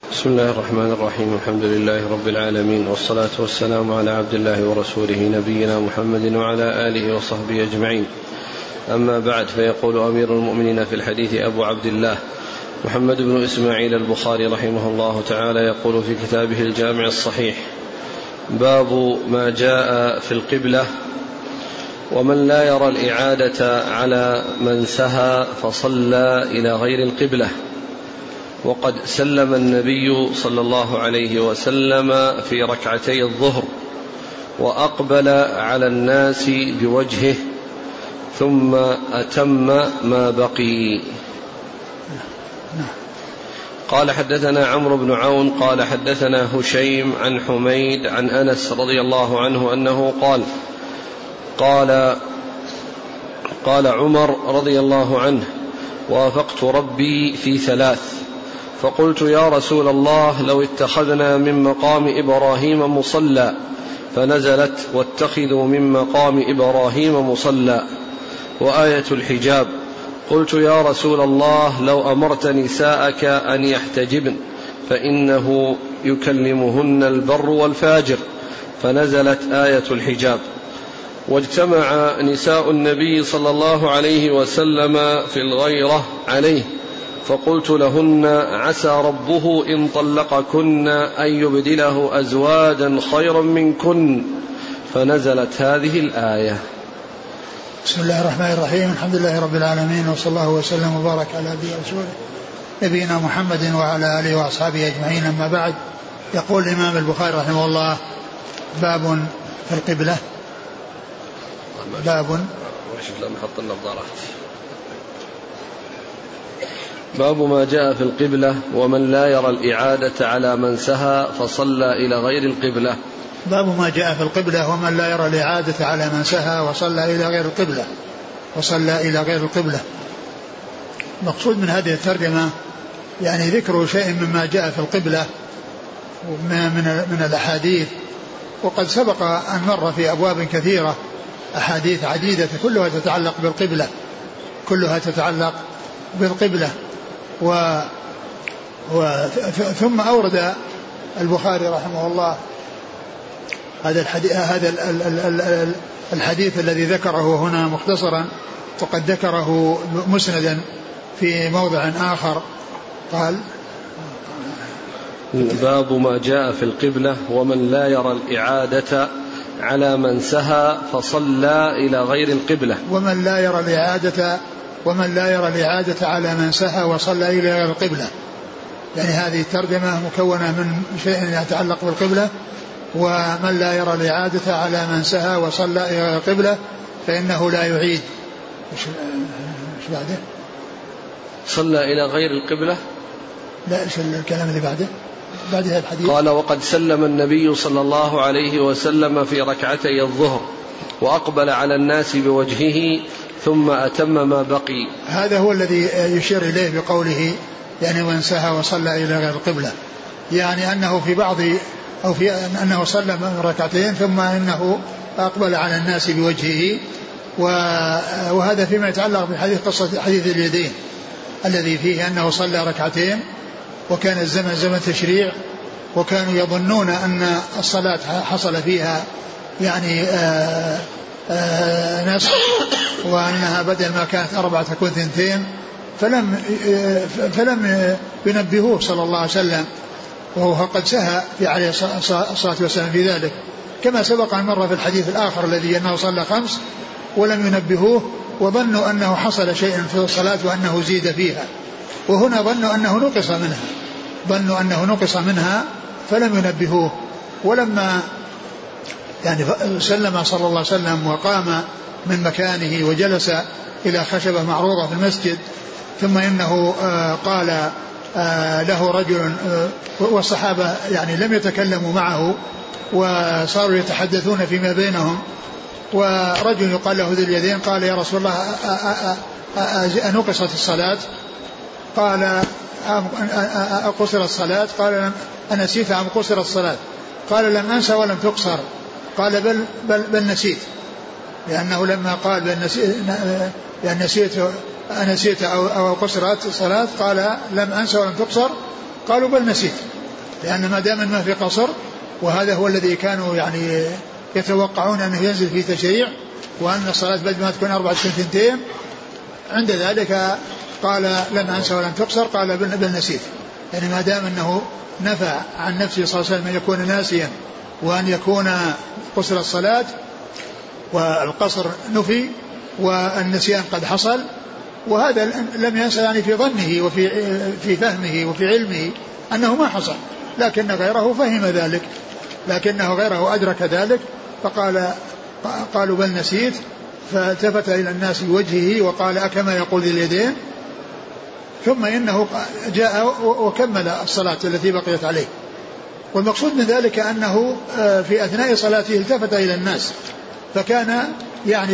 بسم الله الرحمن الرحيم. الحمد لله رب العالمين، والصلاة والسلام على عبد الله ورسوله نبينا محمد وعلى آله وصحبه أجمعين. أما بعد، فيقول أمير المؤمنين في الحديث أبو عبد الله محمد بن إسماعيل البخاري رحمه الله تعالى، يقول في كتابه الجامع الصحيح: باب ما جاء في القبلة ومن لا يرى الإعادة على من سهى فصلى إلى غير القبلة. وقد سلم النبي صلى الله عليه وسلم في ركعتي الظهر وأقبل على الناس بوجهه ثم أتم ما بقي. قال: حدثنا عمرو بن عون قال حدثنا هشيم عن حميد عن أنس رضي الله عنه أنه قال عمر رضي الله عنه: وافقت ربي في 3، فقلت: يا رسول الله، لو اتخذنا من مقام إبراهيم مصلى، فنزلت: واتخذوا من مقام إبراهيم مصلى، وآية الحجاب. قلت: يا رسول الله، لو أمرت نساءك أن يحتجبن، فإنه يكلمهن البر والفاجر، فنزلت آية الحجاب. واجتمع نساء النبي صلى الله عليه وسلم في الغيرة عليه، فقلت لهن: عسى ربه إن طلقكن أن يبدله أزواجا خيرا منكن، فنزلت هذه الآية. بسم الله الرحمن الرحيم. الحمد لله رب العالمين، وصلى الله وسلم وبارك على نبينا محمد وعلى آله وأصحابه أجمعين. أما بعد، يقول الإمام البخاري رحمه الله: باب في القبلة. باب ما جاء في القبلة ومن لا يرى الإعادة على من سهى فصلى إلى غير القبلة. باب ما جاء في القبلة ومن لا يرى الإعادة على من سهى وصلى إلى غير القبلة. مقصود من هذه الترجمة يعني ذكر شيء مما جاء في القبلة من الأحاديث، وقد سبق أن مر في أبواب كثيرة أحاديث عديدة كلها تتعلق بالقبلة. ثم أورد البخاري رحمه الله هذا الحديث الذي ذكره هنا مختصرا، وقد ذكره مسندا في موضع آخر. قال: باب ما جاء في القبلة ومن لا يرى الإعادة على من سهى فصلى إلى غير القبلة. ومن لا يرى الإعادة على من سهى وصلى إلى غير القبلة، يعني هذه الترجمة مكونة من شيء يتعلق بالقبلة. ومن لا يرى الإعادة على من سهى وصلى إلى غير القبلة فإنه لا يعيد. مش بعده؟ صلى إلى غير القبلة. لا، إيش الكلام اللي بعده الحديث؟ قال: وقد سلم النبي صلى الله عليه وسلم في ركعتي الظهر وأقبل على الناس بوجهه ثم أتم ما بقي. هذا هو الذي يشير إليه بقوله يعني من سهى وصلى إلى غير القبلة، يعني أنه في بعض أو في أنه صلى من ركعتين ثم إنه أقبل على الناس بوجهه. وهذا فيما يتعلق بحديث قصة حديث اليدين الذي فيه أنه صلى ركعتين، وكان الزمن زمن تشريع، وكانوا يظنون أن الصلاة حصل فيها يعني نسخ، وأنها بدل ما كانت 4 تكون 2، فلم ينبهوه صلى الله عليه وسلم، وهو قد سهى في عليه الصلاة والسلام في ذلك، كما سبق أن مر في الحديث الآخر الذي أنه صلى 5 ولم ينبهوه، وظنوا أنه حصل شيء في الصلاة وأنه زيد فيها. وهنا ظنوا أنه نقص منها فلم ينبهوه. ولما يعني سلم صلى الله عليه وسلم وقام من مكانه وجلس إلى خشبة معروضة في المسجد، ثم إنه قال له رجل، والصحابة يعني لم يتكلموا معه وصاروا يتحدثون فيما بينهم، ورجل يقال له ذي اليدين قال: يا رسول الله، أنقصت الصلاة؟ قال: أقصر الصلاة؟ قال: أنسيت أم قصر الصلاة؟ قال: لم أنسى ولم تقصر. قال: بل نسيت، لأنه لما قال بل نسيت أو قصرت الصلاة قال: لم أنسى ولم تقصر. قالوا: بل نسيت. لأن ما دام ما في قصر، وهذا هو الذي كانوا يعني يتوقعون أنه ينزل في تشريع، وأن الصلاة بدل ما تكون 4 تكون 2. عند ذلك قال لن أنسى ولن تقصر، قال بل نسيت. يعني ما دام أنه نفى عن نفسه صلى الله عليه وسلم أن يكون ناسيا وأن يكون قصر الصلاة، والقصر نفي والنسيان قد حصل، وهذا لم ينسى يعني في ظنه وفي فهمه وفي علمه أنه ما حصل، لكن غيره فهم ذلك، لكنه غيره أدرك ذلك، قالوا بل نسيت، فالتفت إلى الناس بوجهه وقال أكما يقول ذي اليدين، ثم إنه جاء وكمل الصلاة التي بقيت عليه. والمقصود من ذلك أنه في أثناء صلاته التفت إلى الناس، فكان يعني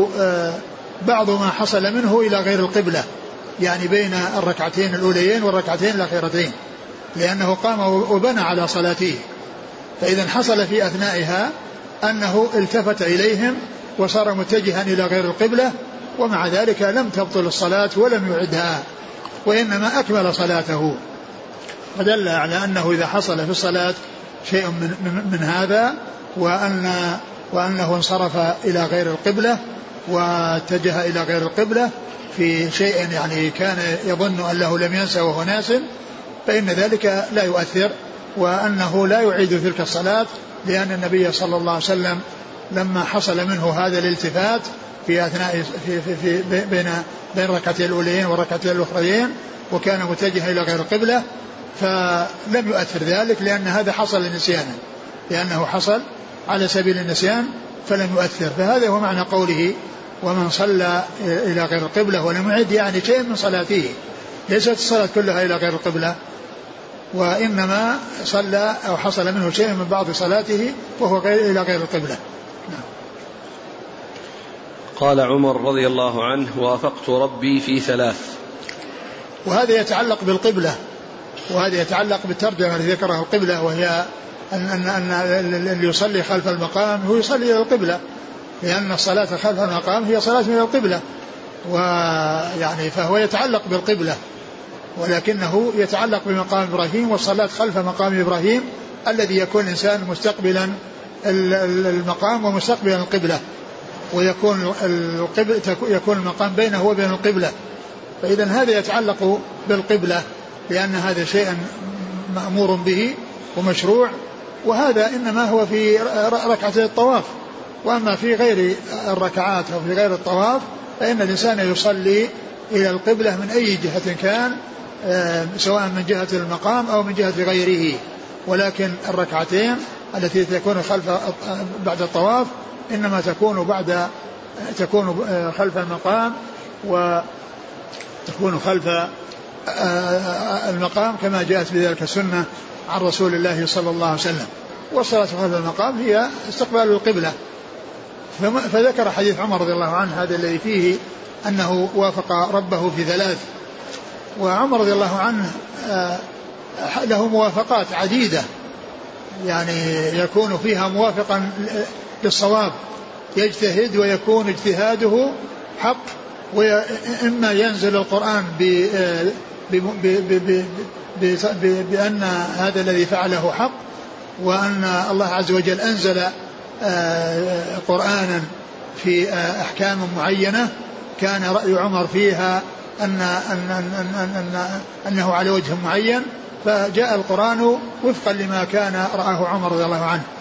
بعض ما حصل منه إلى غير القبلة، يعني بين الركعتين الأوليين والركعتين الأخيرتين، لأنه قام وبنى على صلاته. فإذا حصل في أثنائها أنه التفت إليهم وصار متجها إلى غير القبلة، ومع ذلك لم تبطل الصلاة ولم يعدها، وإنما أكمل صلاته. فدل على أنه إذا حصل في الصلاة شيء من هذا وأنه انصرف إلى غير القبلة واتجه إلى غير القبلة في شيء يعني كان يظن أنه لم ينسى وهو ناس، فإن ذلك لا يؤثر، وأنه لا يعيد تلك الصلاة، لأن النبي صلى الله عليه وسلم لما حصل منه هذا الالتفات في أثناء في بين الركعتين الأوليين والركعتين الأخريين وكان متجها إلى غير القبلة، فلم يؤثر ذلك، لأن هذا حصل نسيانا، لأنه حصل على سبيل النسيان فلم يؤثر. فهذا هو معنى قوله ومن صلى إلى غير القبلة ولم يعد، يعني شيء من صلاته، ليست الصلاة كلها إلى غير القبلة، وإنما صلى أو حصل منه شيء من بعض صلاته وهو إلى غير القبلة. قال عمر رضي الله عنه وافقت ربي في 3. وهذا يتعلق بالقبلة، وهذا يتعلق بالترجمة التي ذكرها القبلة، وهي أن اللي يصلي خلف المقام هو يصلي إلى القبلة، لأن الصلاة خلف المقام هي صلاة إلى القبلة، ويعني فهو يتعلق بالقبلة، ولكنه يتعلق بمقام إبراهيم، والصلاة خلف مقام إبراهيم الذي يكون الإنسان مستقبلا المقام ومستقبلا القبلة، ويكون يكون المقام بينه وبين القبلة. فإذا هذا يتعلق بالقبلة، لأن هذا شيء مأمور به ومشروع، وهذا إنما هو في ركعتي الطواف، وأما في غير الركعات أو في غير الطواف فإن الإنسان يصلي إلى القبلة من أي جهة كان، سواء من جهة المقام أو من جهة غيره، ولكن الركعتين التي تكون بعد الطواف إنما تكون خلف المقام، وتكون خلف المقام كما جاءت بذلك السنة عن رسول الله صلى الله عليه وسلم. والصلاة خلف المقام هي استقبال القبلة. فذكر حديث عمر رضي الله عنه هذا الذي فيه أنه وافق ربه في 3. وعمر رضي الله عنه له موافقات عديدة، يعني يكون فيها موافقا للصواب، يجتهد ويكون اجتهاده حق، وإما ينزل القرآن بأن هذا الذي فعله حق، وأن الله عز وجل أنزل قرآنا في أحكام معينة كان رأي عمر فيها أنه على وجه معين، فجاء القرآن وفقا لما كان رآه عمر رضي الله عنه.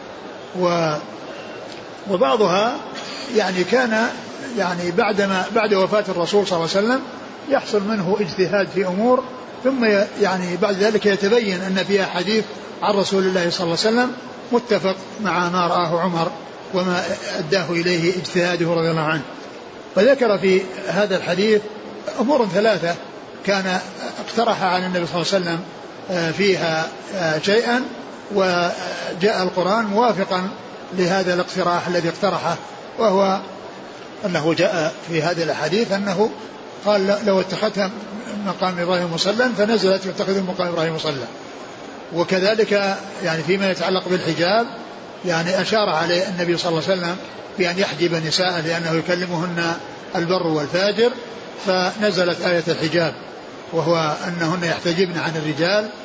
وبعضها يعني كان يعني بعد وفاة الرسول صلى الله عليه وسلم يحصل منه اجتهاد في أمور، ثم يعني بعد ذلك يتبين أن فيها حديث عن رسول الله صلى الله عليه وسلم متفق مع ما رآه عمر وما أداه إليه اجتهاده رضي الله عنه. فذكر في هذا الحديث أمور 3 كان اقترح عن النبي صلى الله عليه وسلم فيها شيئا، وجاء القرآن موافقا لهذا الاقتراح الذي اقترحه، وهو أنه جاء في هذه الحديث أنه قال لو اتخذت مقام إبراهيم مصلى فنزلت يتخذ مقام إبراهيم مصلى. وكذلك يعني فيما يتعلق بالحجاب يعني أشار عليه النبي صلى الله عليه وسلم بأن يحجب النساء لأنه يكلمهن البر والفاجر، فنزلت آية الحجاب، وهو أنهن يحتجبن عن الرجال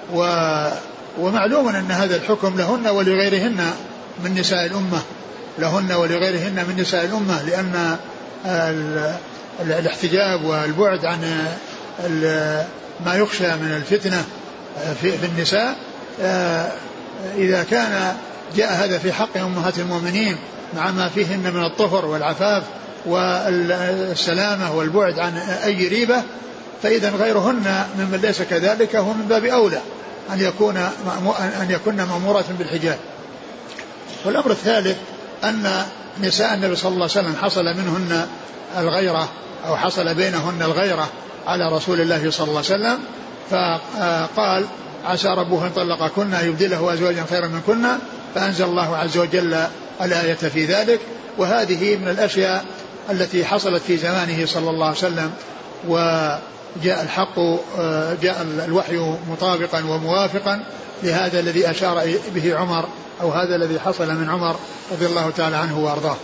ومعلوم أن هذا الحكم لهن ولغيرهن من نساء الأمة، لهن ولغيرهن من نساء الأمة، لأن الاحتجاب والبعد عن ما يخشى من الفتنة في النساء إذا كان جاء هذا في حق أمهات المؤمنين مع ما فيهن من الطهر والعفاف والسلامة والبعد عن أي ريبة، فإذا غيرهن ممن ليس كذلك هو من باب أولى أن يكون مأمورات بالحجاب. والأمر الثالث أن نساء النبي صلى الله عليه وسلم حصل منهن الغيرة أو حصل بينهن الغيرة على رسول الله صلى الله عليه وسلم، فقال عسى ربه إن طلقكن يبدله أزواجا خيرا منكن، فأنزل الله عز وجل الآية في ذلك. وهذه من الأشياء التي حصلت في زمانه صلى الله عليه وسلم، وجاء الحق جاء الوحي مطابقا وموافقا لهذا الذي أشار به عمر أو هذا الذي حصل من عمر رضي الله تعالى عنه وأرضاه.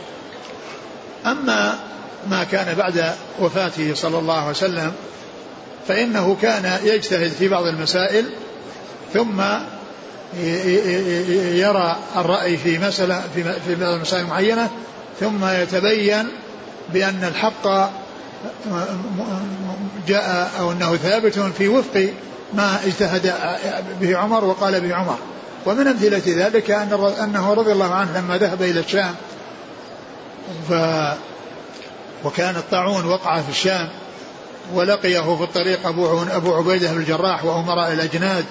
أما ما كان بعد وفاته صلى الله عليه وسلم فإنه كان يجتهد في بعض المسائل ثم يرى الرأي في مسألة في بعض المسائل معينة، ثم يتبين بأن الحق جاء أو أنه ثابت في وفق ما اجتهد به عمر وقال به عمر. ومن أمثلة ذلك أنه رضي الله عنه لما ذهب إلى الشام وكان الطاعون وقع في الشام، ولقيه في الطريق أبو عبيدة بن الجراح وأمراء الأجناد،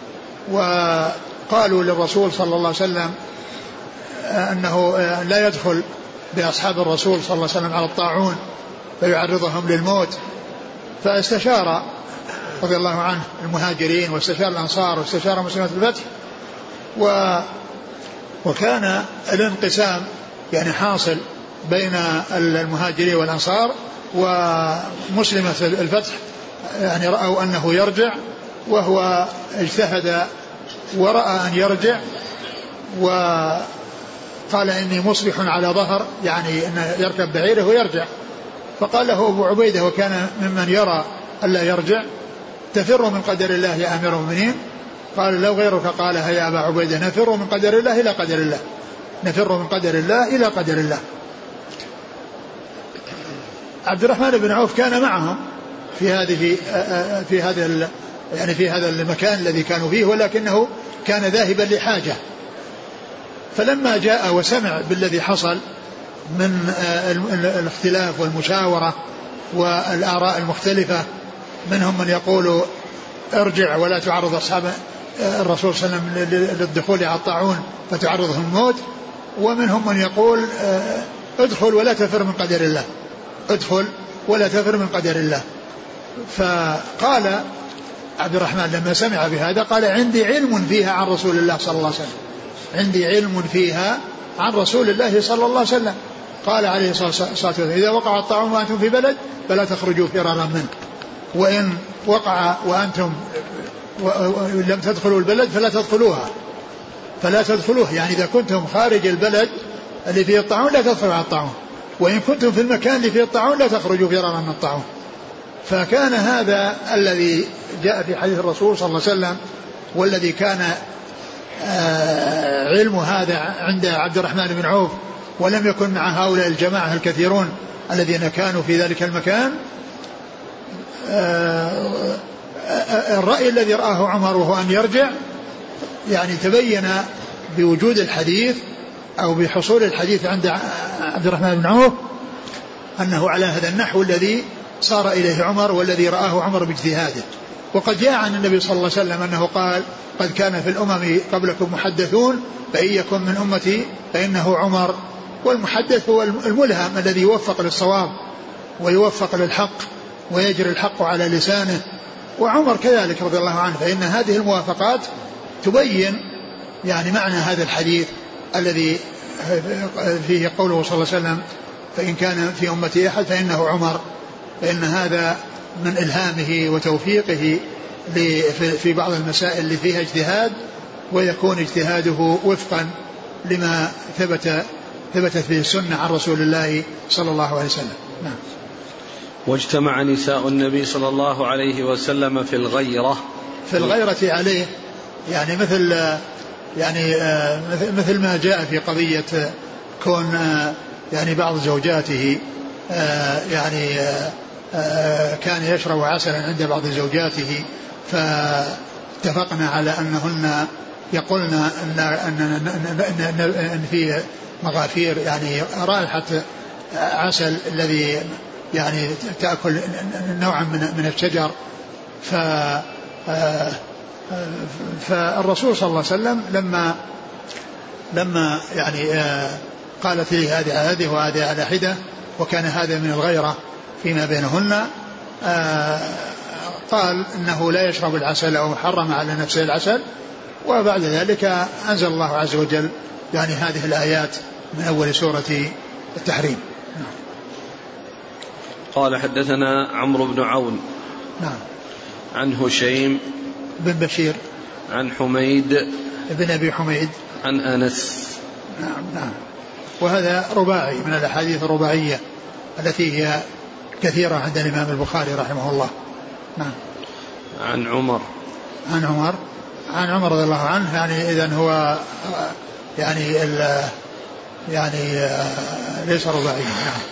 وقالوا للرسول صلى الله عليه وسلم أنه لا يدخل بأصحاب الرسول صلى الله عليه وسلم على الطاعون فيعرضهم للموت. فاستشار رضي الله عنه المهاجرين واستشار الأنصار واستشار مسلمة الفتح، وكان الانقسام يعني حاصل بين المهاجرين والأنصار، ومسلمة الفتح يعني رأوا أنه يرجع، وهو اجتهد ورأى أن يرجع، وقال إني مصبح على ظهر، يعني أن يركب بعيره ويرجع. فقال له أبو عبيدة وكان ممن يرى ألا يرجع تفر من قدر الله يا أمير المؤمنين؟ قال لو غيرك قالها يا أبا عبيدة نفر من قدر الله إلى قدر الله، نفر من قدر الله إلى قدر الله. عبد الرحمن بن عوف كان معهم في هذا المكان الذي كانوا فيه، ولكنه كان ذاهبا لحاجة. فلما جاء وسمع بالذي حصل من الاختلاف والمشاورة والآراء المختلفة، منهم من يقول ارجع ولا تعرض أصحاب الرسول صلى الله عليه وسلم للدخول على الطاعون فتعرضهم الموت، ومنهم من يقول ادخل ولا تفر من قدر الله، ادخل ولا تفر من قدر الله. فقال عبد الرحمن لما سمع بهذا قال عندي علم فيها عن رسول الله صلى الله عليه وسلم، عندي علم فيها عن رسول الله صلى الله عليه وسلم. قال عليه الصلاة والسلام إذا وقع الطاعون وأنتم في بلد فلا تخرجوا فرارا منه، وإن وقع وأنتم لم تدخلوا البلد فلا تدخلوها، يعني إذا كنتم خارج البلد اللي فيه الطاعون لا تدخلوا على الطاعون، وإن كنتم في المكان اللي فيه الطاعون لا تخرجوا فرارا من الطاعون. فكان هذا الذي جاء في حديث الرسول صلى الله عليه وسلم، والذي كان علم هذا عند عبد الرحمن بن عوف، ولم يكن مع هؤلاء الجماعة الكثيرون الذين كانوا في ذلك المكان. الرأي الذي رآه عمر وهو أن يرجع، يعني تبين بوجود الحديث أو بحصول الحديث عند عبد الرحمن بن عوف أنه على هذا النحو الذي صار إليه عمر والذي رآه عمر باجتهاده. وقد جاء عن النبي صلى الله عليه وسلم أنه قال قد كان في الأمم قبلكم محدثون فإن يكن من أمتي فإنه عمر. والمحدث هو الملهم الذي يوفق للصواب ويوفق للحق ويجري الحق على لسانه، وعمر كذلك رضي الله عنه. فإن هذه الموافقات تبين يعني معنى هذا الحديث الذي فيه قوله صلى الله عليه وسلم فإن كان في أمتي أحد فإنه عمر، فإن هذا من إلهامه وتوفيقه في بعض المسائل اللي فيها اجتهاد، ويكون اجتهاده وفقا لما ثبتت فيه السنة عن رسول الله صلى الله عليه وسلم. نعم. واجتمع نساء النبي صلى الله عليه وسلم في الغيرة في الغيرة عليه يعني مثل ما جاء في قضية كون يعني بعض زوجاته يعني كان يشرب عسلا عند بعض زوجاته، فاتفقنا على أنهن يقولن أن في مغافير يعني رائحة عسل الذي يعني تأكل نوعا من الشجر. فالرسول صلى الله عليه وسلم لما يعني قالت لي هذه وهذه على حدة، وكان هذا من الغيرة فيما بينهن، قال إنه لا يشرب العسل أو حرم على نفسه العسل. وبعد ذلك أنزل الله عز وجل يعني هذه الآيات من أول سورة التحريم. قال حدثنا عمرو بن عون نعم عن هشيم بن بشير عن حميد بن أبي حميد عن أنس. نعم. وهذا رباعي من الأحاديث الرباعية التي هي كثيرة عند الإمام البخاري رحمه الله. نعم. عن عمر رضي الله عنه يعني إذن هو يعني ليس رباعي. نعم.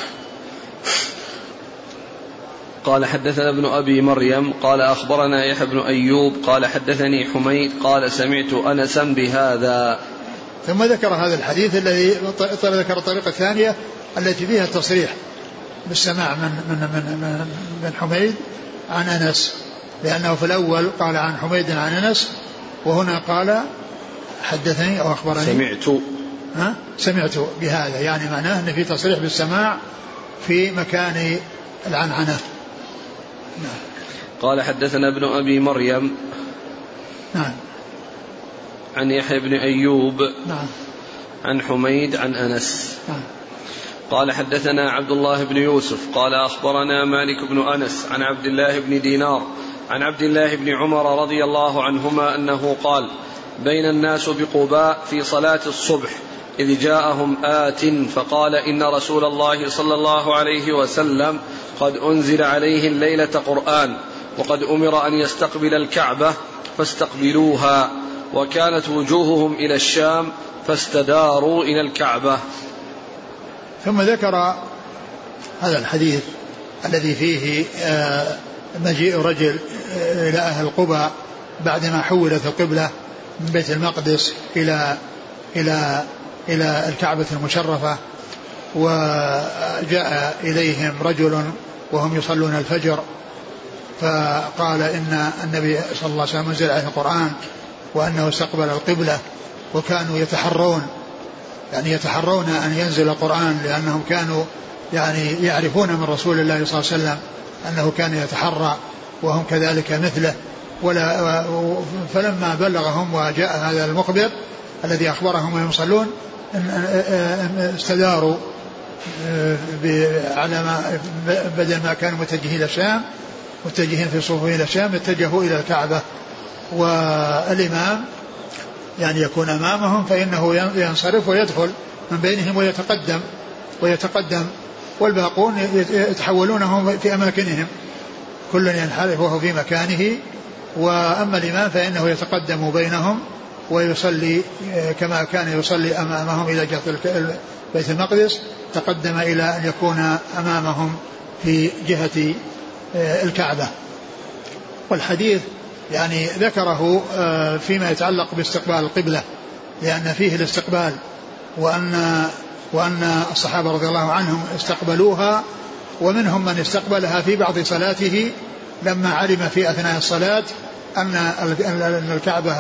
قال حدثنا ابن أبي مريم قال أخبرنا يحيى بن أيوب قال حدثني حميد قال سمعت أنسا بهذا. ثم ذكر هذا الحديث الذي ذكر الطريقة الثانية التي فيها التصريح بالسماع من حميد عن أنس، لأنه في الأول قال عن حميد عن أنس، وهنا قال حدثني أو أخبرني سمعت بهذا، يعني معناه أن في تصريح بالسماع في مكان العنعنة. قال حدثنا ابن أبي مريم نعم عن يحيى بن أيوب نعم عن حميد عن أنس نعم. قال حدثنا عبد الله بن يوسف قال أخبرنا مالك بن أنس عن عبد الله بن دينار عن عبد الله بن عمر رضي الله عنهما أنه قال بين الناس بقباء في صلاة الصبح إذ جاءهم آت فقال إن رسول الله صلى الله عليه وسلم قد أنزل عليه الليلة قرآن وقد أمر أن يستقبل الكعبة فاستقبلوها، وكانت وجوههم إلى الشام فاستداروا إلى الكعبة. ثم ذكر هذا الحديث الذي فيه مجيء رجل إلى أهل قباء بعدما حولت القبلة من بيت المقدس إلى الكعبة المشرفة، وجاء إليهم رجل وهم يصلون الفجر، فقال إن النبي صلى الله عليه وسلم أنزل عليه القرآن وأنه استقبل القبلة، وكانوا يتحرون أن ينزل القرآن، لأنهم كانوا يعني يعرفون من رسول الله صلى الله عليه وسلم أنه كان يتحرى وهم كذلك مثله. فلما بلغهم وجاء هذا المخبر الذي أخبرهم وهم يصلون استداروا على ما بدل ما كانوا متجهين إلى الشام متجهين في صفوفهم إلى الشام اتجهوا إلى الكعبة، والإمام يعني يكون أمامهم فإنه ينصرف ويدخل من بينهم ويتقدم والباقون يتحولونهم في أماكنهم، كل ينحرف وهو في مكانه. وأما الإمام فإنه يتقدم بينهم ويصلي كما كان يصلي أمامهم إلى جهة بيت المقدس، تقدم إلى أن يكون أمامهم في جهة الكعبة. والحديث يعني ذكره فيما يتعلق باستقبال القبلة، لأن فيه الاستقبال، وأن الصحابة رضي الله عنهم استقبلوها، ومنهم من استقبلها في بعض صلاته لما علم في أثناء الصلاة أن الكعبة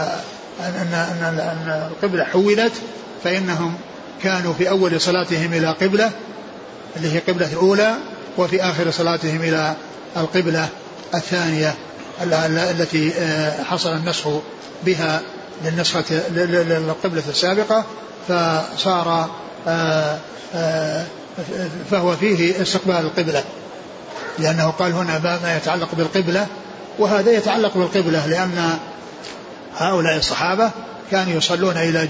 أن القبلة حولت، فإنهم كانوا في أول صلاتهم إلى قبلة اللي هي قبلة الأولى، وفي آخر صلاتهم إلى القبلة الثانية التي حصل النسخ بها للقبلة السابقة، فصار فهو فيه استقبال القبلة، لأنه قال هنا ما يتعلق بالقبلة، وهذا يتعلق بالقبلة لأن هؤلاء الصحابة كانوا يصلون إلى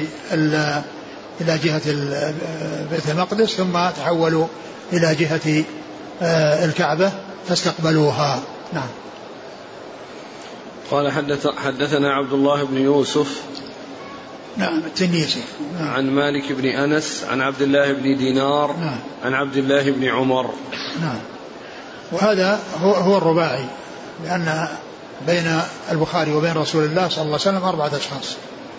جهة بيت المقدس ثم تحولوا إلى جهة الكعبة فاستقبلوها. نعم. قال حدثنا عبد الله بن يوسف نعم التنيسي عن مالك بن أنس عن عبد الله بن دينار عن عبد الله بن عمر. نعم. وهذا هو الرباعي، لأن بين البخاري وبين رسول الله صلى الله عليه وسلم 4 أشخاص.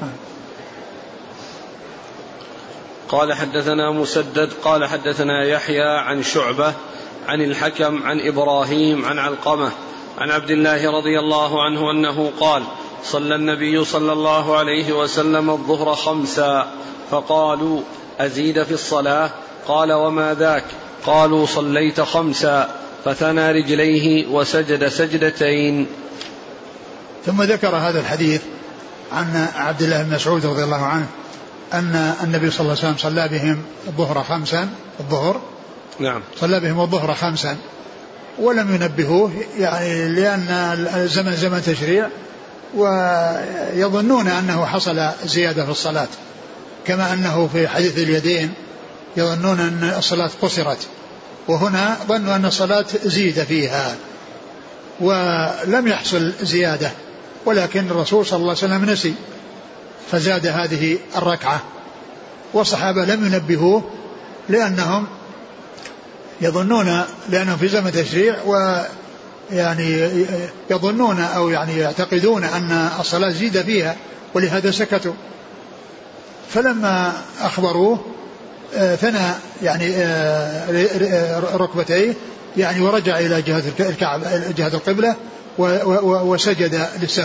قال حدثنا مسدد قال حدثنا يحيى عن شعبة عن الحكم عن إبراهيم عن علقمة عن عبد الله رضي الله عنه أنه قال: صلى النبي صلى الله عليه وسلم الظهر 5 فقالوا: أزيد في الصلاة؟ قال: وما ذاك؟ قالوا: صليت 5 فثنى رجليه وسجد سجدتين. ثم ذكر هذا الحديث عن عبد الله بن مسعود رضي الله عنه أن النبي صلى الله عليه وسلم صلى بهم الظهر 5 نعم. صلى بهم الظهر 5 ولم ينبهوه، يعني لأن الزمن زمن تشريع ويظنون أنه حصل زيادة في الصلاة، كما أنه في حديث اليدين يظنون أن الصلاة قصرت، وهنا ظنوا أن الصلاة زيد فيها ولم يحصل زيادة، ولكن الرسول صلى الله عليه وسلم نسي فزاد هذه الركعة، والصحابة لم ينبهوه لأنهم يظنون، لأنهم في زمن تشريع ويعني يظنون أو يعني يعتقدون أن الصلاة زيد فيها، ولهذا سكتوا. فلما أخبروه ثنى يعني ركبتيه يعني ورجع إلى جهة القبلة وسجد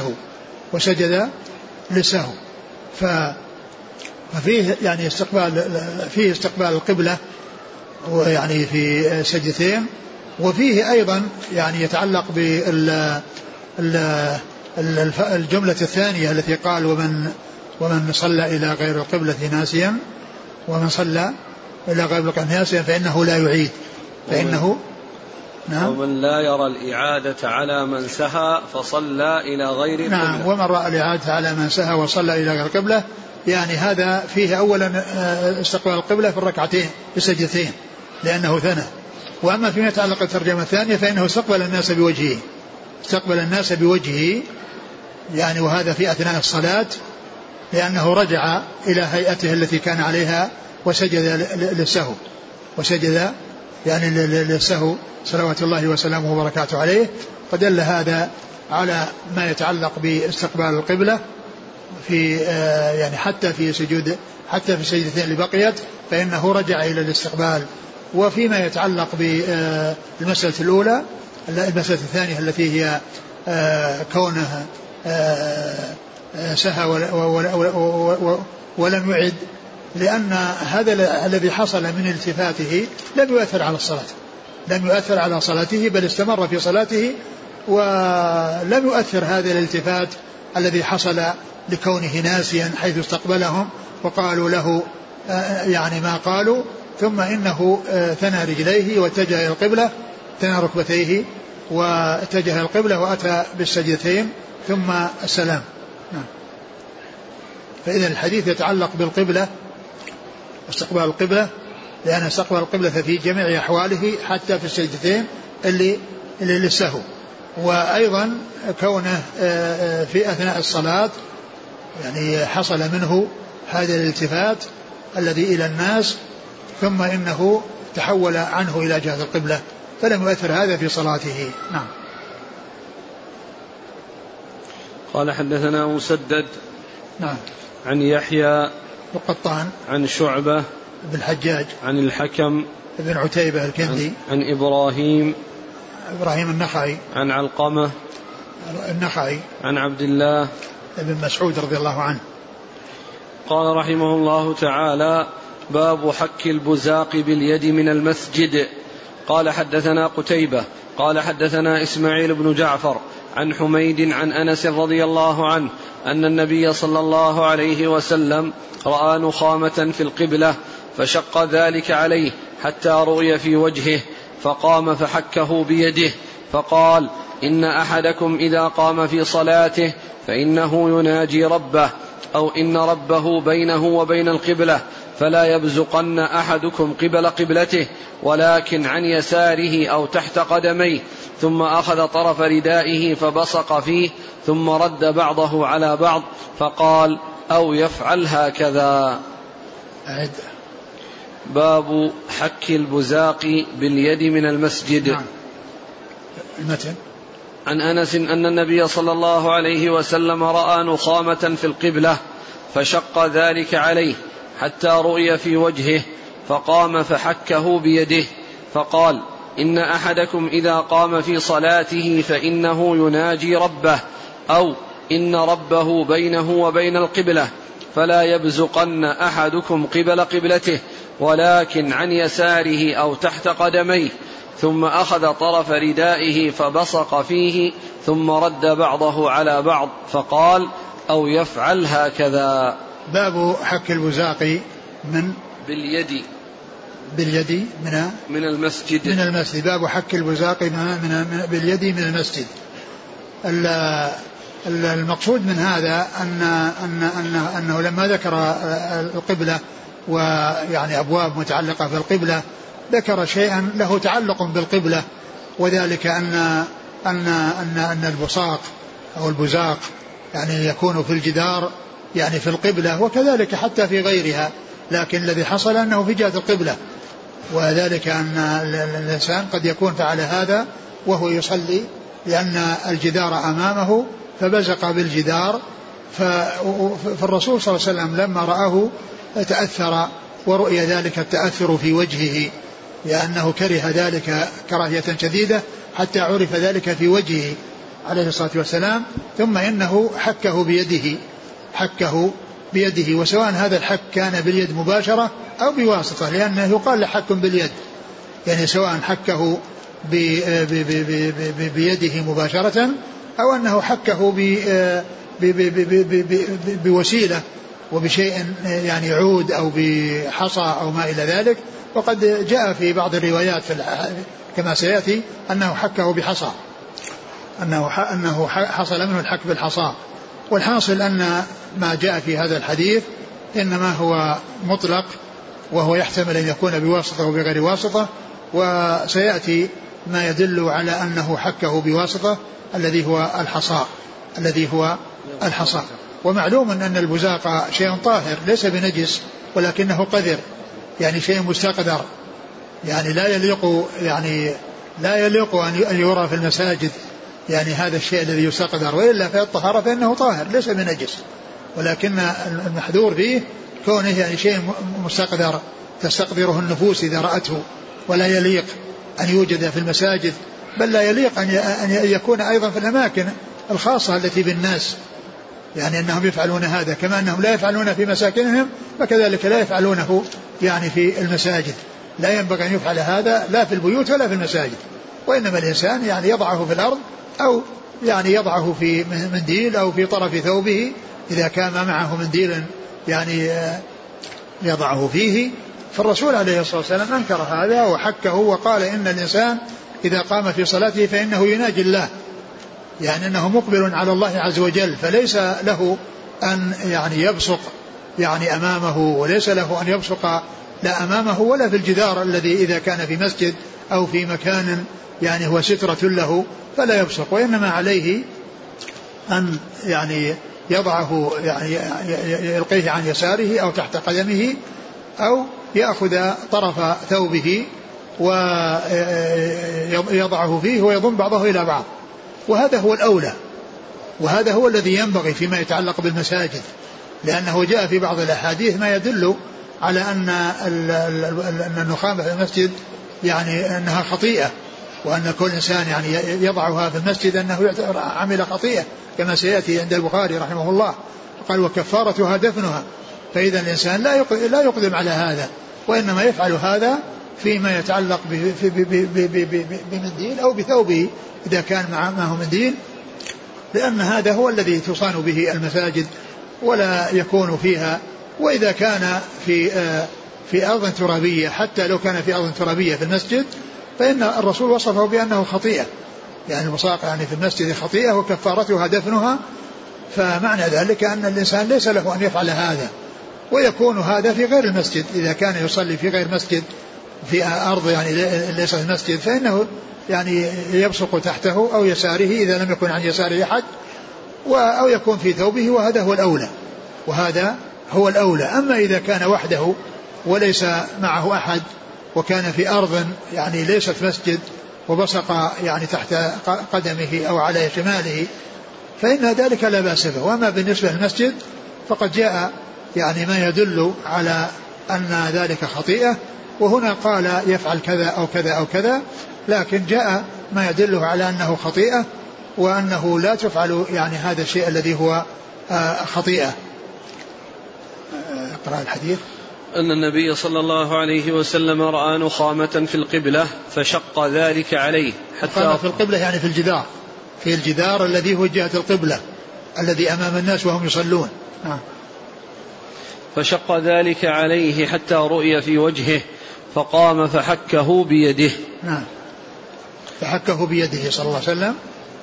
للسهو ففيه يعني استقبال القبلة ويعني في سجدتين، وفيه أيضا يعني يتعلق بالجملة الثانية التي قال: ومن صلى إلى غير القبلة ناسيا، ومن صلى إلى غير القبلة ناسيا فإنه لا يعيد، فإنه نعم. ومن لا يرى الإعادة على من سهى فصلى إلى غير القبلة. نعم. ومن رأى الإعادة على من سهى وصلى إلى غير القبلة، يعني هذا فيه أولا استقبال القبلة في الركعتين في السجدتين لأنه ثنى. وأما فيما يتعلق الترجمة الثانية فإنه استقبل الناس بوجهه يعني، وهذا في أثناء الصلاة، لأنه رجع إلى هيئته التي كان عليها وسجد للسهو صلوات الله وسلامه وبركاته عليه. فدل هذا على ما يتعلق باستقبال القبلة في يعني حتى في السجدتين اللي بقيت فإنه رجع إلى الاستقبال. وفيما يتعلق بالمسألة الأولى، المسألة الثانية التي هي كونه سهى ولم يعد، لأن هذا الذي حصل من التفاته لم يؤثر على صلاته بل استمر في صلاته، ولم يؤثر هذا الالتفات الذي حصل لكونه ناسيا حيث استقبلهم وقالوا له يعني ما قالوا، ثم إنه ثنى رجليه واتجه إلى القبلة، ثنى ركبتيه واتجه إلى القبلة وأتى بالسجدتين ثم السلام. فإذا الحديث يتعلق بالقبلة واستقبال القبلة، لأن استقبال القبلة في جميع أحواله حتى في السجدتين اللي للسهو، وأيضا كونه في أثناء الصلاة يعني حصل منه هذا الالتفات الذي إلى الناس، ثم إنه تحول عنه إلى جهة القبلة فلم يؤثر هذا في صلاته. نعم. قال حدثنا مسدد نعم عن يحيى القطان عن شعبة بن الحجاج عن الحكم بن عتيبة الكندي عن إبراهيم النخعي عن علقمة النخعي عن عبد الله بن مسعود رضي الله عنه. قال رحمه الله تعالى: باب حك البزاق باليد من المسجد. قال حدثنا قتيبة قال حدثنا إسماعيل بن جعفر عن حميد عن أنس رضي الله عنه أن النبي صلى الله عليه وسلم رأى نخامة في القبلة فشق ذلك عليه حتى رؤي في وجهه، فقام فحكه بيده فقال: إن أحدكم إذا قام في صلاته فإنه يناجي ربه، أو إن ربه بينه وبين القبلة، فلا يبزقن أحدكم قبل قبلته ولكن عن يساره أو تحت قدميه، ثم أخذ طرف ردائه فبصق فيه ثم رد بعضه على بعض فقال أو يفعل هكذا. باب حك البزاق باليد من المسجد. نعم. المتن عن أنس أن النبي صلى الله عليه وسلم رأى نخامة في القبلة فشق ذلك عليه حتى رؤي في وجهه فقام فحكه بيده فقال إن أحدكم إذا قام في صلاته فإنه يناجي ربه أو إن ربه بينه وبين القبلة فلا يبزقن أحدكم قبل قبلته ولكن عن يساره أو تحت قدميه، ثم أخذ طرف ردائه فبصق فيه ثم رد بعضه على بعض فقال أو يفعل هكذا. باب حك البزاق باليد من المسجد. باب حك البزاق باليد من المسجد. المقصود من هذا أنه لما ذكر القبلة ويعني أبواب متعلقة في القبلة ذكر شيئا له تعلق بالقبلة، وذلك أن البصاق أو البزاق يعني يكون في الجدار يعني في القبلة، وكذلك حتى في غيرها، لكن الذي حصل أنه في جهة القبلة، وذلك أن الإنسان قد يكون فعل هذا وهو يصلي لأن الجدار أمامه فبزق بالجدار، فالرسول صلى الله عليه وسلم لما رآه تأثر ورؤي ذلك التأثر في وجهه، لأنه كره ذلك كراهية شديدة حتى عرف ذلك في وجهه عليه الصلاة والسلام، ثم إنه حكه بيده، وسواء هذا الحك كان باليد مباشرة أو بواسطة، لأنه يقال حك باليد، يعني سواء حكه بيده مباشرة أو أنه حكه بوسيلة وبشيء يعني عود أو بحصى أو ما إلى ذلك. وقد جاء في بعض الروايات كما سيأتي أنه حكه بحصى، أنه حصل منه الحك بالحصى. والحاصل أن ما جاء في هذا الحديث إنما هو مطلق، وهو يحتمل أن يكون بواسطة وبغير واسطة، وسيأتي ما يدل على أنه حكه بواسطة الذي هو الحصى. ومعلوم أن البزاق شيء طاهر ليس بنجس ولكنه قذر، يعني شيء مستقذر، يعني لا يليق أن يرى في المساجد يعني هذا الشيء الذي يستقذر، وإلا في الطهارة فإنه طاهر ليس بنجس، ولكن المحذور فيه كونه يعني شيء مستقذر تستقذره النفوس إذا رأته، ولا يليق أن يوجد في المساجد، بل لا يليق أن يكون أيضا في الأماكن الخاصة التي بالناس، يعني أنهم يفعلون هذا كما أنهم لا يفعلون في مساكنهم فكذلك لا يفعلونه يعني في المساجد. لا ينبغي أن يفعل هذا لا في البيوت ولا في المساجد، وإنما الإنسان يعني يضعه في الأرض أو يعني يضعه في منديل أو في طرف ثوبه إذا كان معه منديل يعني يضعه فيه. فالرسول عليه الصلاة والسلام أنكر هذا وحكه وقال إن الإنسان إذا قام في صلاته فإنه يناجي الله، يعني أنه مقبل على الله عز وجل، فليس له أن يعني يبصق يعني أمامه، وليس له أن يبصق لا أمامه ولا في الجدار الذي إذا كان في مسجد أو في مكان يعني هو سترة له فلا يبصق، وإنما عليه أن يعني يضعه يعني يلقيه عن يساره أو تحت قدمه أو يأخذ طرف ثوبه ويضعه فيه ويضم بعضه إلى بعض، وهذا هو الأولى، وهذا هو الذي ينبغي فيما يتعلق بالمساجد، لأنه جاء في بعض الأحاديث ما يدل على أن النخامة في المسجد يعني أنها خطيئة، وأن كل إنسان يعني يضعها في المسجد أنه عمل خطيئة كما سيأتي عند البخاري رحمه الله، قال وكفارتها دفنها. فإذا الإنسان لا يقدم على هذا، وإنما يفعل هذا فيما يتعلق بمنديل أو بثوبه إذا كان معه منديل، لأن هذا هو الذي تصان به المساجد ولا يكون فيها. وإذا كان في أرض ترابية، حتى لو كان في أرض ترابية في المسجد، فإن الرسول وصفه بأنه خطيئة، يعني البصاق يعني في المسجد خطيئة وكفارتها دفنها. فمعنى ذلك أن الإنسان ليس له أن يفعل هذا، ويكون هذا في غير المسجد. إذا كان يصلي في غير مسجد في أرض يعني ليس في المسجد فإنه يعني يبصق تحته أو يساره إذا لم يكن عن يساره أحد، أو يكون في ثوبه، وهذا هو الأولى. أما إذا كان وحده وليس معه أحد وكان في أرض يعني ليست مسجد وبصق يعني تحت قدمه أو على شماله فإن ذلك لا بأس به. وأما بالنسبة للمسجد فقد جاء يعني ما يدل على أن ذلك خطيئة، وهنا قال يفعل كذا أو كذا أو كذا، لكن جاء ما يدله على أنه خطيئة وأنه لا تفعل يعني هذا الشيء الذي هو خطيئة. اقرأ الحديث. أن النبي صلى الله عليه وسلم رأى نخامة في القبلة فشق ذلك عليه حتى في القبلة يعني في الجدار، في الجدار الذي هو جهة القبلة الذي أمام الناس وهم يصلون. فشق ذلك عليه حتى رؤي في وجهه فقام فحكه بيده. فحكه بيده صلى الله عليه وسلم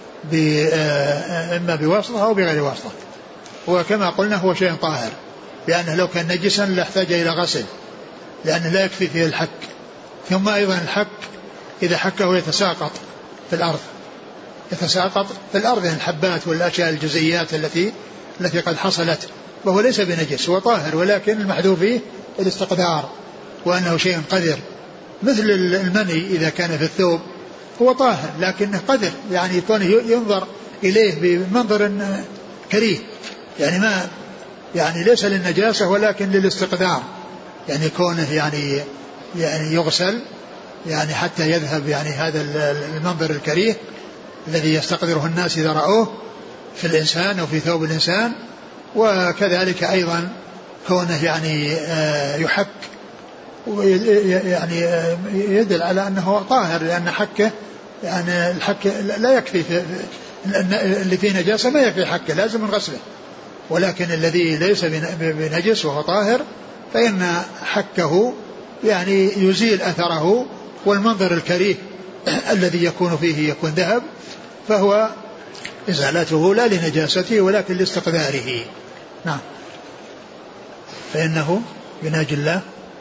إما بواسطة أو بغير واسطة. وكما قلنا هو شيء طاهر، لأنه لو كان نجسا لاحتاج إلى غسل، لأنه لا يكفي فيه الحك. ثم أيضا الحك إذا حكه يتساقط في الأرض، يتساقط في الأرض الحبات والأشياء الجزيئات التي قد حصلت، وهو ليس بنجس، هو طاهر، ولكن المحذوف فيه الاستقدار وأنه شيء قذر. مثل المني إذا كان في الثوب هو طاهر لكنه قذر، يعني يكون ينظر إليه بمنظر كريه، يعني ما يعني ليس للنجاسة ولكن للاستقدار، يعني كونه يعني يغسل يعني حتى يذهب يعني هذا المنظر الكريه الذي يستقدره الناس إذا رأوه في الإنسان أو في ثوب الإنسان. وكذلك أيضا كونه يعني يحك يعني يدل على أنه طاهر، لأن حكه يعني الحك لا يكفي اللي فيه نجاسة ما يكفي حكه، لازم غسله. ولكن الذي ليس بنجس وهو طاهر فإن حكه يعني يزيل أثره، والمنظر الكريه الذي يكون فيه يكون ذهب، فهو إزالته لا لنجاسته ولكن لاستقداره. نعم. فإنه يناجي الله.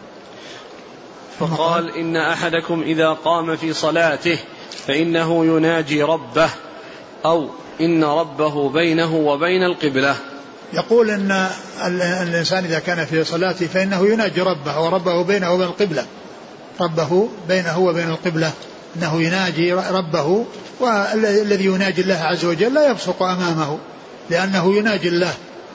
فقال إن أحدكم إذا قام في صلاته فإنه يناجي ربه، أو إن ربه بينه وبين القبلة. يقول إن الإنسان إذا كان في صلاته فإنه يناجي ربه، وربه بينه وبين القبلة، ربه بينه وبين القبلة، إنه يناجي ربه. والذي يناجي الله عز وجل لا يبصق أمامه، لأنه يناجي الله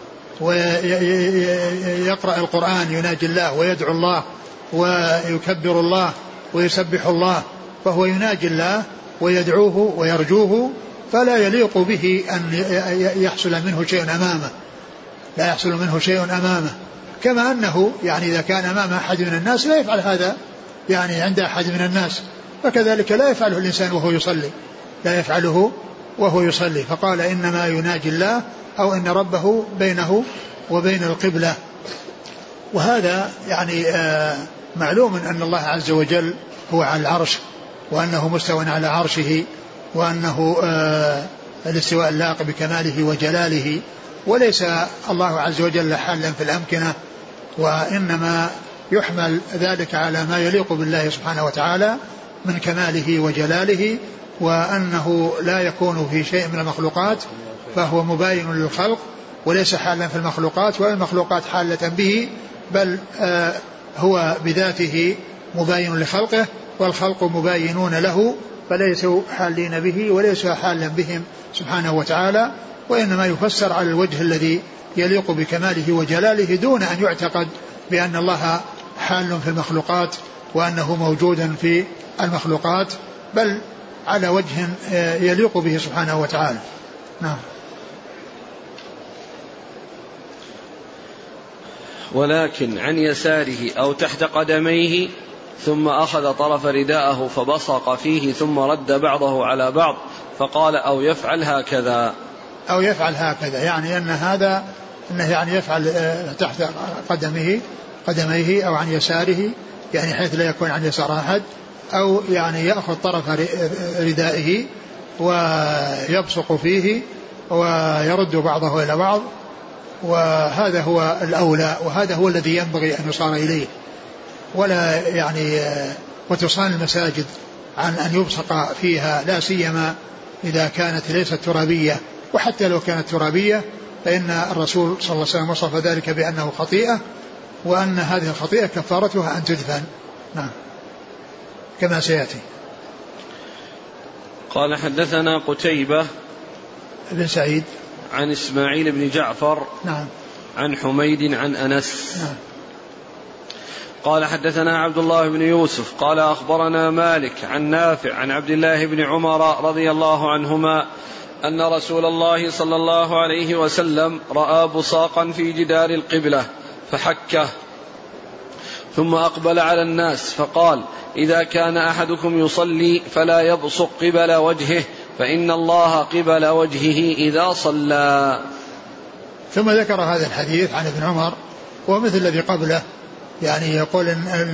ويقرأ القرآن، يناجي الله ويدعو الله ويكبر الله ويسبح الله، فهو يناجي الله ويدعوه ويرجوه، فلا يليق به أن يحصل منه شيء أمامه، لا يحصل منه شيء أمامه. كما أنه يعني إذا كان أمام أحد من الناس لا يفعل هذا يعني عند أحد من الناس، فكذلك لا يفعله الإنسان وهو يصلي، لا يفعله وهو يصلي. فقال إنما يناجي الله، أو إن ربه بينه وبين القبلة. وهذا يعني معلوم أن الله عز وجل هو على العرش، وأنه مستوى على عرشه، وأنه الاستواء اللائق بكماله وجلاله، وليس الله عز وجل حالا في الأمكنة، وإنما يحمل ذلك على ما يليق بالله سبحانه وتعالى من كماله وجلاله، وأنه لا يكون في شيء من المخلوقات، فهو مباين للخلق وليس حالا في المخلوقات، ولا المخلوقات حالة به، بل هو بذاته مباين لخلقه، والخلق مباينون له، فليسوا حالين به وليسوا حالا بهم سبحانه وتعالى. وإنما يفسر على الوجه الذي يليق بكماله وجلاله، دون أن يعتقد بأن الله حال في المخلوقات وأنه موجودا في المخلوقات، بل على وجه يليق به سبحانه وتعالى. نعم. ولكن عن يساره أو تحت قدميه، ثم أخذ طرف رداءه فبصق فيه ثم رد بعضه على بعض، فقال أو يفعل هكذا، أو يفعل هكذا، يعني أن هذا أنه يعني يفعل تحت قدميه أو عن يساره، يعني حيث لا يكون عن يسار أحد، أو يعني يأخذ طرف ردائه ويبصق فيه ويرد بعضه إلى بعض، وهذا هو الأولى وهذا هو الذي ينبغي أن يصار إليه، ولا يعني وتصان المساجد عن أن يبصق فيها، لا سيما إذا كانت ليست ترابية، وحتى لو كانت ترابية فإن الرسول صلى الله عليه وسلم وصف ذلك بأنه خطيئة، وأن هذه الخطيئة كفارتها أن تدفن. نعم كما سيأتي. قال حدثنا قتيبة بن سعيد عن إسماعيل بن جعفر نعم عن حميد عن أنس نعم. قال حدثنا عبد الله بن يوسف قال أخبرنا مالك عن نافع عن عبد الله بن عمر رضي الله عنهما أن رسول الله صلى الله عليه وسلم رأى بصاقا في جدار القبلة فحكه، ثم أقبل على الناس فقال: إذا كان أحدكم يصلي فلا يبصق قبل وجهه فإن الله قبل وجهه إذا صلى. ثم ذكر هذا الحديث عن ابن عمر ومثل الذي قبله، يعني يقول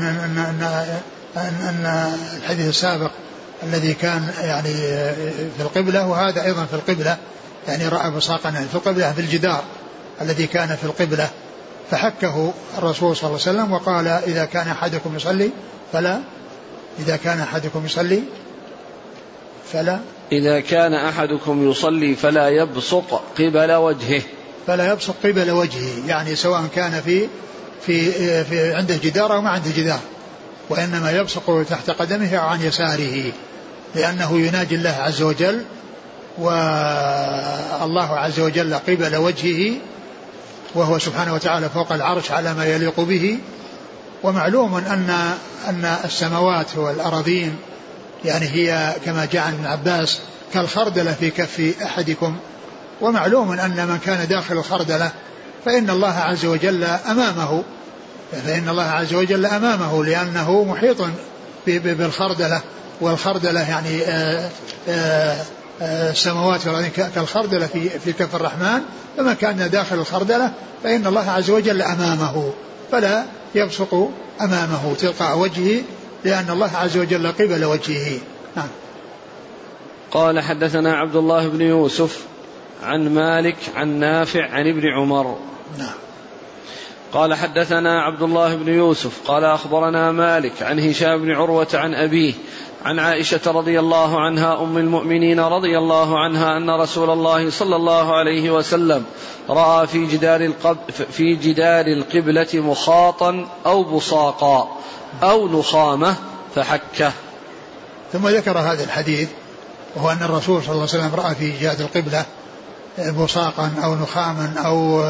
أن الحديث السابق الذي كان يعني في القبلة وهذا أيضا في القبلة، يعني رأى بصاقا في القبلة في الجدار الذي كان في القبلة، فحكه الرسول صلى الله عليه وسلم وقال: إذا كان أحدكم يصلي فلا إذا كان أحدكم يصلي فلا يبصق قبل وجهه، فلا يبصق قبل وجهه، يعني سواء كان في عنده جدار أو ما عنده جدار، وإنما يبصق تحت قدمه أو عن يساره، لأنه يناجي الله عز وجل، والله عز وجل قبل وجهه، وهو سبحانه وتعالى فوق العرش على ما يليق به. ومعلوم أن السماوات والأراضين يعني هي كما جاء عن ابن عباس كالخردلة في كف أحدكم، ومعلوم أن من كان داخل الخردلة فإن الله عز وجل أمامه لأنه محيط بالخردلة، والخردلة يعني السماوات والأرض كالخردلة في كف الرحمن، فمن كان داخل الخردلة فإن الله عز وجل أمامه، فلا يبصق أمامه تلقاء وجهه، لأن الله عز وجل قبل وجهه. نعم. قال حدثنا عبد الله بن يوسف عن مالك عن نافع عن ابن عمر. نعم. قال حدثنا عبد الله بن يوسف قال أخبرنا مالك عن هشام بن عروة عن أبيه عن عائشة رضي الله عنها أم المؤمنين رضي الله عنها أن رسول الله صلى الله عليه وسلم رأى في جدار القبلة مخاطا أو بصاقا أو نخامة فحكه. ثم ذكر هذا الحديث، وهو أن الرسول صلى الله عليه وسلم رأى في جهة القبلة بصاقا أو نخاما أو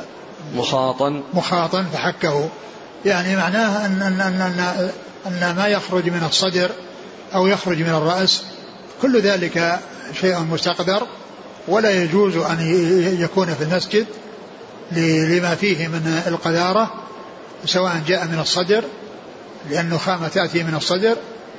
مخاطا فحكه، يعني معناه أن ما يخرج من الصدر أو يخرج من الرأس كل ذلك شيء مستقدر، ولا يجوز أن يكون في المسجد لما فيه من القذارة، سواء جاء من الصدر لأن النخامة تأتي من الصدر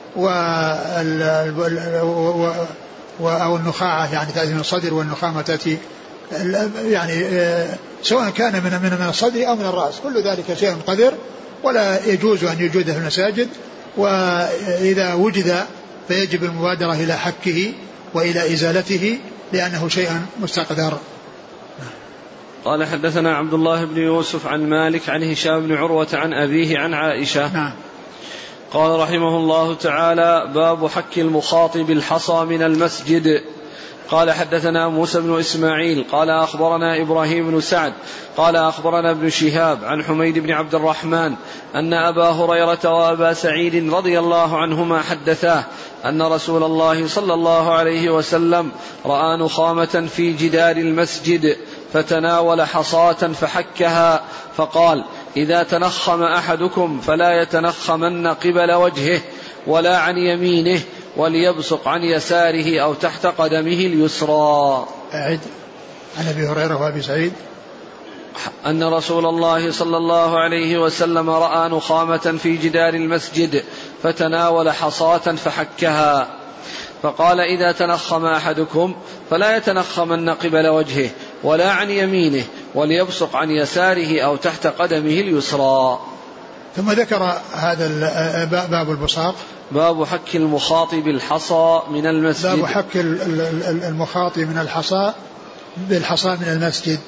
أو النخاعة يعني تأتي من الصدر، والنخامة تأتي يعني سواء كان من الصدر أو من الرأس، كل ذلك شيء قذر ولا يجوز أن يوجد في المساجد، وإذا وجد فيجب المبادرة إلى حكه وإلى إزالته لأنه شيء مستقدر. قال حدثنا عبد الله بن يوسف عن مالك عن هشام بن عروة عن أبيه عن عائشة. نعم. قال رحمه الله تعالى: باب حك المخاطب الحصى من المسجد. قال حدثنا موسى بن إسماعيل قال أخبرنا إبراهيم بن سعد قال أخبرنا ابن شهاب عن حميد بن عبد الرحمن أن أبا هريرة وأبا سعيد رضي الله عنهما حدثاه أن رسول الله صلى الله عليه وسلم رأى نخامة في جدار المسجد فتناول حصاة فحكها فقال: إذا تنخم أحدكم فلا يتنخمن قبل وجهه ولا عن يمينه وليبصق عن يساره أو تحت قدمه اليسرى. أعد. عن أبي هريرة وأبي سعيد أن رسول الله صلى الله عليه وسلم رأى نخامة في جدار المسجد فتناول حصاة فحكها فقال: إذا تنخم أحدكم فلا يتنخمن قبل وجهه ولا عن يمينه وليبصق عن يساره أو تحت قدمه اليسرى. ثم ذكر هذا باب البصاق، باب حك المخاطب الحصى من المسجد. باب حك المخاطب من الحصى بالحصى من المسجد،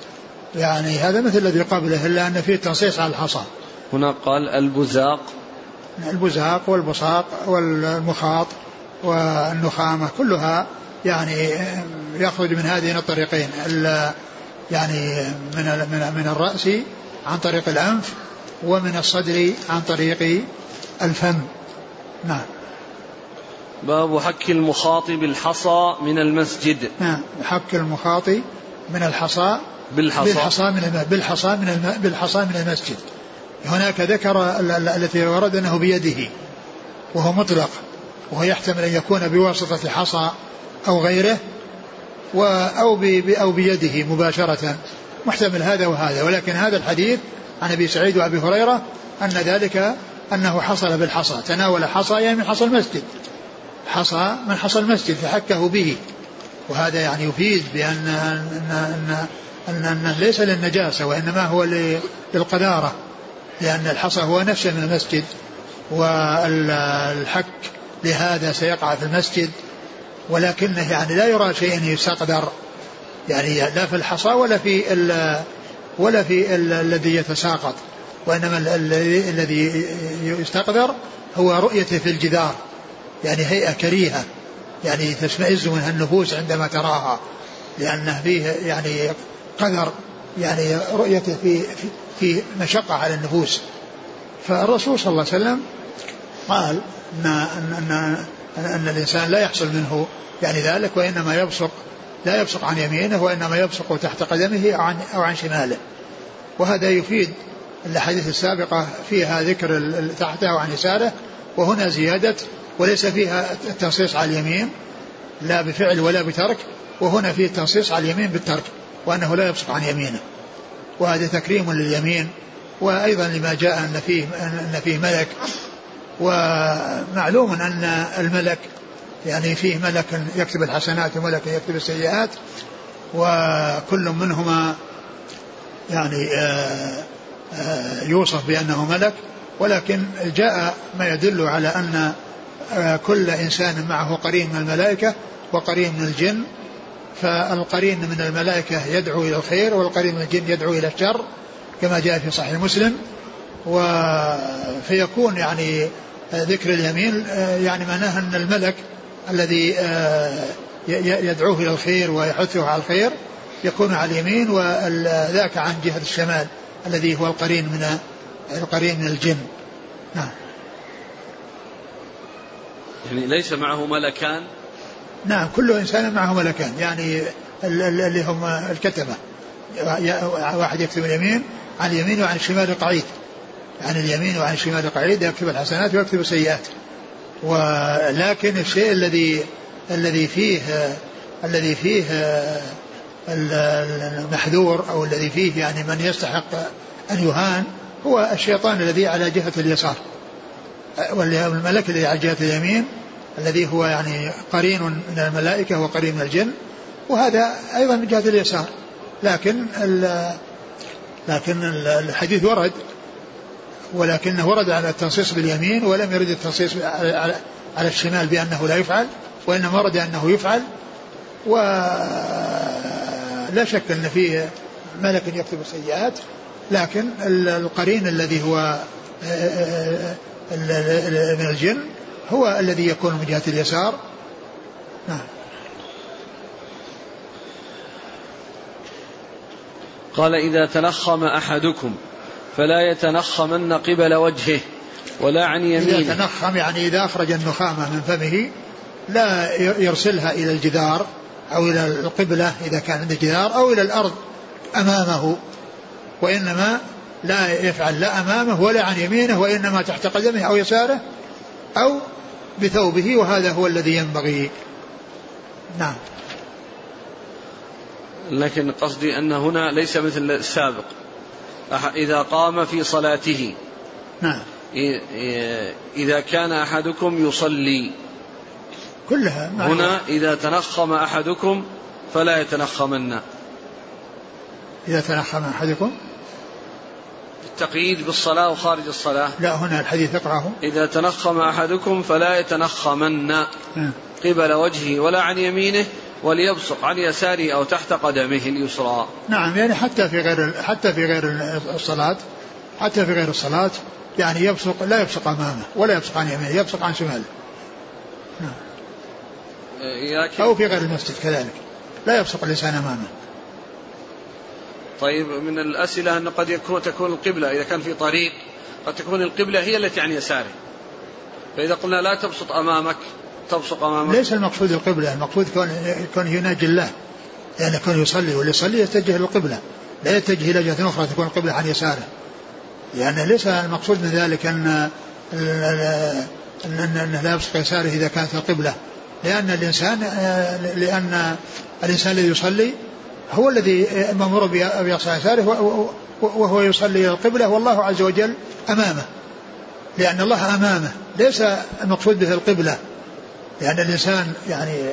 يعني هذا مثل الذي قبله إلا أن فيه تنصيص على الحصى. هنا قال البزاق والبصاق والمخاط والنخامة كلها يعني يخرج من هذين الطريقين، يعني من الرأس عن طريق الأنف، ومن الصدر عن طريق الفم. نعم. باب حك المخاط بالحصى من المسجد. نعم، حك المخاط من الحصى بالحصى من المسجد. هناك ذكر التي ورد أنه بيده وهو مطلق، وهو يحتمل أن يكون بواسطة حصى أو غيره أو بيده مباشرة، محتمل هذا وهذا. ولكن هذا الحديث عن أبي سعيد وأبي هريرة أن ذلك أنه حصل بالحصى، تناول حصى يعني من حصى المسجد، حصى من حصى المسجد فحكه به. وهذا يعني يفيد بأن أن ليس للنجاسة وإنما هو للقذارة، لأن الحصى هو نفسه من المسجد، والحك لهذا سيقع في المسجد، ولكنه يعني لا يرى شيء يستقدر، يعني لا في الحصى ولا في الذي يتساقط، وإنما الذي يستقدر هو رؤيته في الجدار، يعني هيئة كريهة يعني تشمئز منها النفوس عندما تراها، لأنه فيه يعني قدر، يعني رؤيته في مشقة على النفوس. فالرسول صلى الله عليه وسلم قال أن الإنسان لا يحصل منه يعني ذلك، وإنما لا يبصق عن يمينه، وإنما يبصق تحت قدمه أو عن شماله. وهذا يفيد الحديث السابقة فيها ذكر تحته وعن يساره، وهنا زيادة وليس فيها التنصيص على اليمين لا بفعل ولا بترك، وهنا فيه التنصيص على اليمين بالترك، وأنه لا يبصق عن يمينه، وهذا تكريم لليمين. وأيضا لما جاء أن فيه ملك، ومعلوم أن الملك يعني فيه ملك يكتب الحسنات وملك يكتب السيئات، وكل منهما يعني يوصف بأنه ملك، ولكن جاء ما يدل على أن كل إنسان معه قرين من الملائكة وقرين من الجن، فالقرين من الملائكة يدعو إلى الخير، والقرين من الجن يدعو إلى الشر كما جاء في صحيح مسلم. فيكون يعني ذكر اليمين يعني معناه أن الملك الذي يدعوه إلى الخير ويحثه على الخير يكون على اليمين، وذاك عن جهة الشمال الذي هو القرين من الجن. نعم. يعني ليس معه ملكان. نعم، كل إنسان معه ملكان، يعني اللي هم الكتبة، واحد يكتب اليمين عن اليمين وعن الشمال قعيد، عن اليمين وعن الشمال قعيد يكتب الحسنات ويكتب السيئات. ولكن الشيء الذي فيه المحذور أو الذي فيه يعني من يستحق أن يهان هو الشيطان الذي على جهة اليسار، والملك الذي على جهة اليمين الذي هو يعني قرين من الملائكة وقرين من الجن، وهذا أيضا من جهة اليسار. لكن الحديث ورد، ولكنه ورد على التنصيص باليمين، ولم يرد التنصيص على الشمال بأنه لا يفعل، وإنما ورد أنه يفعل. ولا شك أن فيه ملك يكتب السيئات، لكن القرين الذي هو من الجن هو الذي يكون من جهة اليسار. نعم. قال إذا تنخم أحدكم فلا يتنخمن قبل وجهه ولا عن يمينه. إذا تنخم يعني إذا أخرج النخامة من فمه لا يرسلها إلى الجدار أو إلى القبلة إذا كان عند الجدار، أو إلى الأرض أمامه، وإنما لا يفعل لا أمامه ولا عن يمينه، وإنما تحت قدمه أو يساره أو بثوبه، وهذا هو الذي ينبغي. نعم. لكن قصدي أن هنا ليس مثل السابق، إذا قام في صلاته. نعم. إذا كان أحدكم يصلي كلها هنا إذا تنخم أحدكم فلا يتنخمن. إذا تنخم أحدكم التقييد بالصلاة وخارج الصلاة. لا، هنا الحديث اقرأه. إذا تنخم أحدكم فلا يتنخمن قبل وجهه ولا عن يمينه وليبصق عن يساره أو تحت قدمه اليسرى. نعم، يعني حتى في غير الصلاة يعني يبصق، لا يبصق أمامه ولا يبصق عن يمينه، يبصق عن شماله. نعم. أو في غير المسجد كذلك لا يبصق الإنسان أمامه. طيب، من الأسئلة أن قد تكون القبلة إذا كان في طريق، قد تكون القبلة هي التي عن يساره، فإذا قلنا لا تبصق أمامك تبصق أمامك. ليس المقصود القبلة، المقصود كون يناجي الله، يعني كون يصلي، واللي يصلي يتجه للقبلة، لا يتجه إلى جهة أخرى تكون القبلة عن يساره. يعني ليس المقصود من ذلك أن لا يبصق يساره إذا كانت القبلة، لأن الإنسان الذي يصلي هو الذي مأمور بيبصق يساره وهو يصلي إلى القبلة، والله عز وجل أمامه، لأن الله أمامه، ليس المقصود به القبلة. لأن الإنسان يعني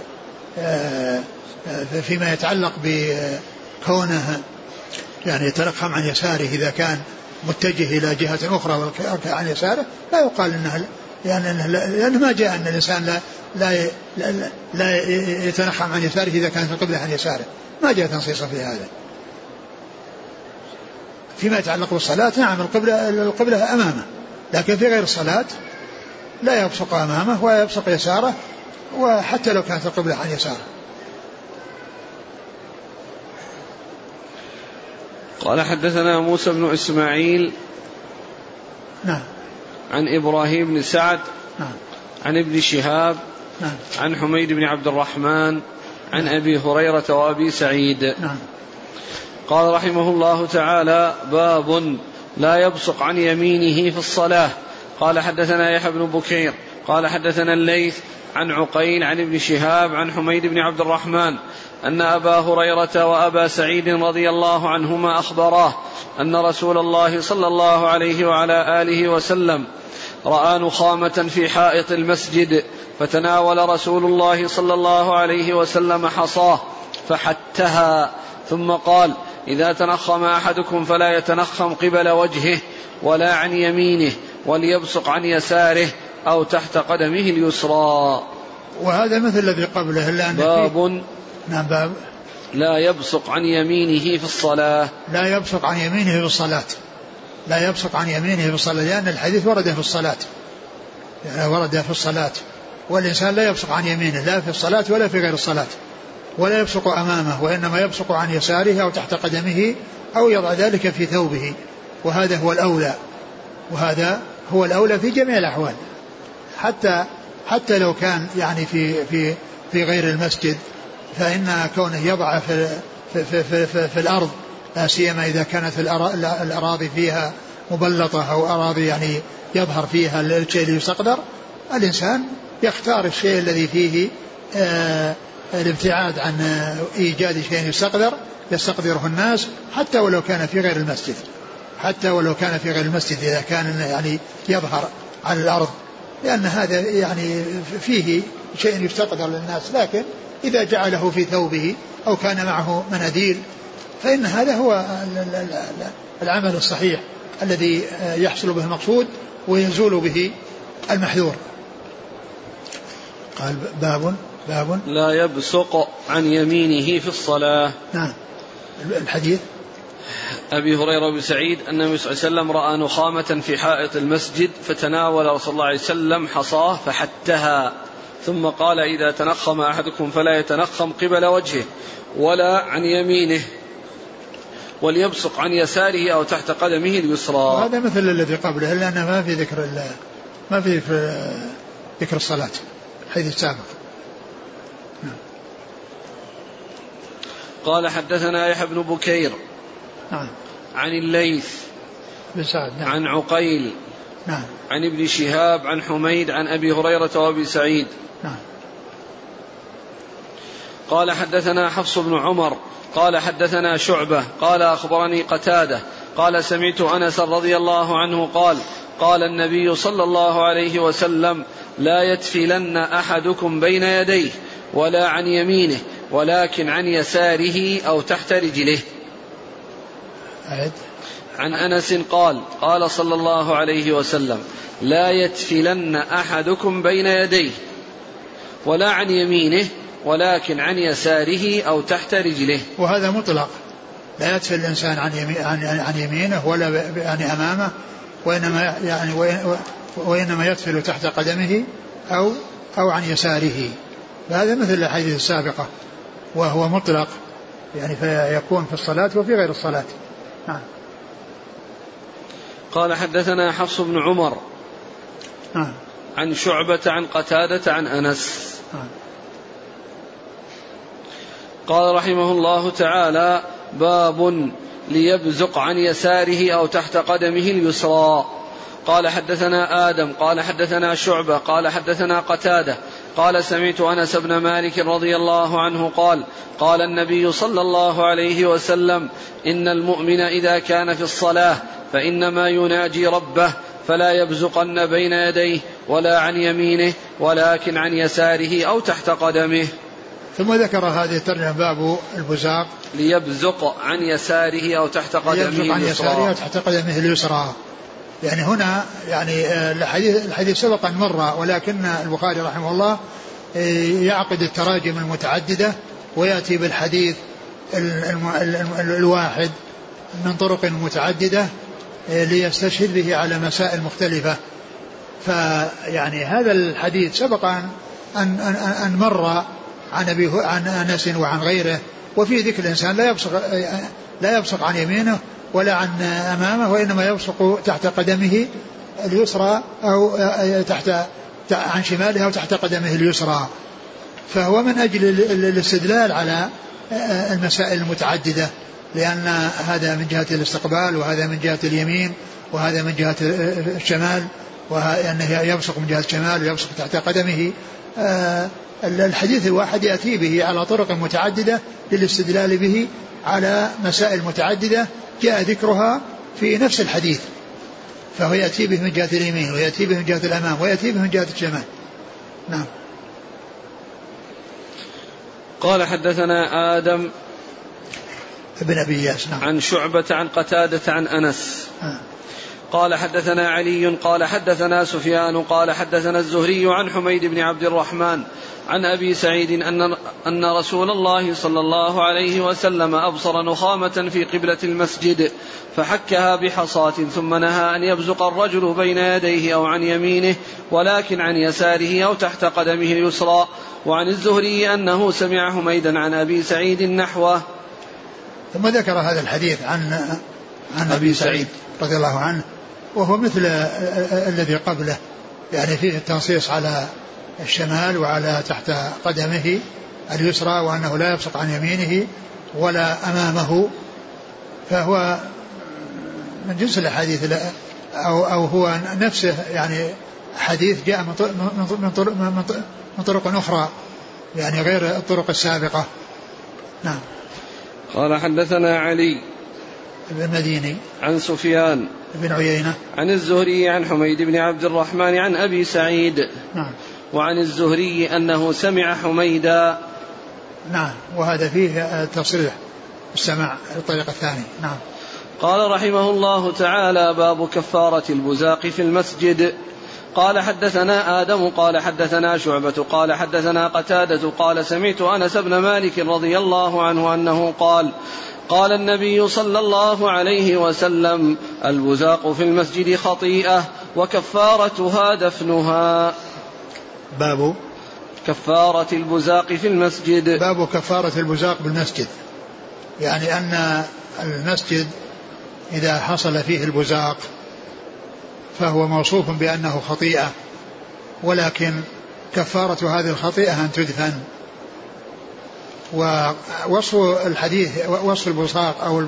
فيما يتعلق بكونه يعني يتنخم عن يساره إذا كان متجه إلى جهة أخرى عن يساره، لا يقال إنها، لأنه ما جاء أن الإنسان لا يتنخم عن يساره إذا كانت القبلة عن يساره، ما جاء تنصيصا في هذا. فيما يتعلق بالصلاة نعم القبلة أمامه، لكن في غير الصلاة لا يبصق أمامه ويبصق يساره، وحتى لو كانت القبلة عن يساره. قال حدثنا موسى بن إسماعيل نعم عن إبراهيم بن سعد نعم عن ابن شهاب نعم عن حميد بن عبد الرحمن عن أبي هريرة وأبي سعيد نعم. قال رحمه الله تعالى: باب لا يبصق عن يمينه في الصلاة. قال حدثنا يحيى بن بكير قال حدثنا الليث عن عقيل عن ابن شهاب عن حميد بن عبد الرحمن أن أبا هريرة وأبا سعيد رضي الله عنهما أخبراه أن رسول الله صلى الله عليه وعلى آله وسلم رأى نخامة في حائط المسجد، فتناول رسول الله صلى الله عليه وسلم حصاه فحتها، ثم قال: إذا تنخم أحدكم فلا يتنخم قبل وجهه ولا عن يمينه، وليبصق عن يساره أو تحت قدمه اليسرى. وهذا مثل الذي قبله، إلا أن باب نعم باب لا يبصق عن يمينه في الصلاة. لا يبصق عن يمينه في الصلاة، لا يبصق عن يمينه في الصلاة، لأن الحديث ورد في الصلاة، يعني ورد في الصلاة، والإنسان لا يبصق عن يمينه لا في الصلاة ولا في غير الصلاة، ولا يبصق أمامه، وإنما يبصق عن يساره أو تحت قدمه أو يضع ذلك في ثوبه، وهذا هو الأولى، وهذا هو الأولى في جميع الأحوال، حتى لو كان يعني في غير المسجد، فإن كونه يضع في الأرض، لا سيما إذا كانت الأراضي فيها مبلطة أو أراضي يعني يظهر فيها الشيء اللي يستقدر، الإنسان يختار الشيء الذي فيه الابتعاد عن إيجاد شيء يستقدره الناس، حتى ولو كان في غير المسجد، إذا كان يعني يظهر على الأرض، لأن هذا يعني فيه شيء يستقدر للناس. لكن إذا جعله في ثوبه أو كان معه مناديل، فإن هذا هو العمل الصحيح الذي يحصل به المقصود ويزول به المحذور. قال باب لا يبصق عن يمينه في الصلاة. نعم. الحديث أبي هريرة بن سعيد أن النبي صلى الله عليه وسلم رأى نخامة في حائط المسجد، فتناول رسول الله عليه وسلم حصاه فحتها، ثم قال: إذا تنخم أحدكم فلا يتنخم قبل وجهه ولا عن يمينه، وليبصق عن يساره أو تحت قدمه اليسرى. هذا مثل الذي قبله، إلا أنه ما في ذكر الصلاة حيث السابق. قال حدثنا يحيى بن بكير نعم عن الليث بن سعد نعم عن عقيل نعم عن ابن شهاب عن حميد عن أبي هريرة وأبي سعيد نعم. قال حدثنا حفص بن عمر قال حدثنا شعبة قال أخبرني قتادة قال سمعت أنس رضي الله عنه قال النبي صلى الله عليه وسلم: لا يتفلن أحدكم بين يديه ولا عن يمينه، ولكن عن يساره أو تحت رجله. عن أنس قال صلى الله عليه وسلم: لا يتفلن أحدكم بين يديه ولا عن يمينه، ولكن عن يساره أو تحت رجله. وهذا مطلق، لا يدفل الإنسان عن يمينه ولا يعني أمامه، وإنما يدفل تحت قدمه أو عن يساره. هذا مثل الحديث السابقة، وهو مطلق يعني فيكون في الصلاة وفي غير الصلاة. نعم. قال حدثنا حفص بن عمر نعم. عن شعبة عن قتادة عن أنس. نعم. قال رحمه الله تعالى: باب ليبزق عن يساره أو تحت قدمه اليسرى. قال حدثنا آدم قال حدثنا شعبة قال حدثنا قتادة قال سمعت أنس بن مالك رضي الله عنه قال: قال النبي صلى الله عليه وسلم: إن المؤمن إذا كان في الصلاة فإنما يناجي ربه فلا يبزقن بين يديه ولا عن يمينه ولكن عن يساره أو تحت قدمه. ثم ذكر هذه الترجمة باب البزاق ليبزق عن يساره أو تحت قدمه اليسرى. يعني هنا يعني الحديث سبقا مر، ولكن البخاري رحمه الله يعقد التراجم المتعددة ويأتي بالحديث الواحد من طرق متعددة ليستشهد به على مسائل مختلفة. فيعني هذا الحديث سبقا أن مر عن أنس وعن غيره، وفي ذكر الإنسان لا يبصق عن يمينه ولا عن أمامه، وإنما يبصق تحت قدمه اليسرى أو عن شماله أو تحت قدمه اليسرى. فهو من أجل الاستدلال على المسائل المتعددة، لأن هذا من جهة الاستقبال وهذا من جهة اليمين وهذا من جهة الشمال، وأنه يبصق من جهة الشمال ويبصق تحت قدمه. الحديث الواحد يأتي به على طرق متعددة للاستدلال به على مسائل متعددة جاء ذكرها في نفس الحديث، فهو يأتي به من جهة اليمين ويأتي به من جهة الأمام ويأتي به من جهة الشمال. نعم. قال حدثنا آدم ابن أبي إياس نعم. عن شعبة عن قتادة عن أنس. قال حدثنا علي قال حدثنا سفيان قال حدثنا الزهري عن حميد بن عبد الرحمن عن أبي سعيد أن رسول الله صلى الله عليه وسلم أبصر نخامة في قبلة المسجد فحكها بحصاة ثم نهى أن يبزق الرجل بين يديه أو عن يمينه ولكن عن يساره أو تحت قدمه اليسرى. وعن الزهري أنه سمع حميدا عن أبي سعيد نحوه. ثم ذكر هذا الحديث عن أبي سعيد رضي الله عنه، وهو مثل الذي قبله، يعني فيه التنصيص على الشمال وعلى تحت قدمه اليسرى، وأنه لا يبصق عن يمينه ولا أمامه. فهو من جنس الحديث أو هو نفسه يعني حديث جاء من طرق أخرى يعني غير الطرق السابقة. نعم. قال حدثنا علي بن المديني عن سفيان بن عيينة عن الزهري عن حميد بن عبد الرحمن عن أبي سعيد. نعم. وعن الزهري أنه سمع حميدا. نعم. وهذا فيه تصريح السماع الطريق الثاني. نعم. قال رحمه الله تعالى: باب كفارة البزاق في المسجد. قال حدثنا آدم قال حدثنا شعبة قال حدثنا قتادة قال سمعت أنس بن مالك رضي الله عنه أنه قال: قال النبي صلى الله عليه وسلم: البزاق في المسجد خطيئة وكفارتها دفنها. باب كفارة البزاق في المسجد. باب كفارة البزاق بالمسجد، يعني أن المسجد إذا حصل فيه البزاق فهو موصوف بأنه خطيئة، ولكن كفارة هذه الخطيئة أن تدفن. ووصف الحديث وصف البزاق أو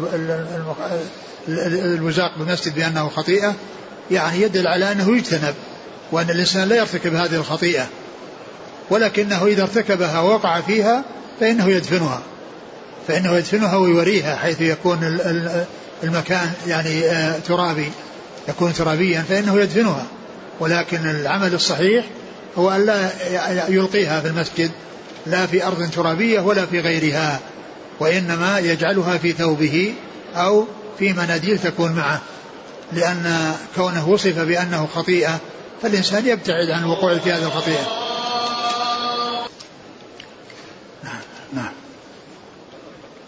البزاق بالمسجد بأنه خطيئة يعني يدل على أنه يجتنب، وأن الإنسان لا يرتكب هذه الخطيئة، ولكنه إذا ارتكبها ووقع فيها فإنه يدفنها ويوريها، حيث يكون المكان يعني ترابي، يكون ترابيا فإنه يدفنها. ولكن العمل الصحيح هو أن لا يلقيها في المسجد، لا في أرض ترابية ولا في غيرها، وإنما يجعلها في ثوبه أو في مناديل تكون معه، لأن كونه وصف بأنه خطيئة فالإنسان يبتعد عن الوقوع في هذه الخطيئة.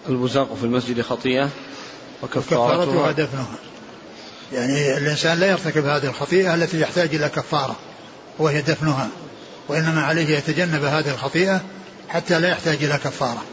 البزاق في المسجد خطيئة وكفارتها دفنها. يعني الإنسان لا يرتكب هذه الخطيئة التي يحتاج إلى كفارة وهي دفنها، وإنما عليه يتجنب هذه الخطيئة حتى لا يحتاج إلى كفارة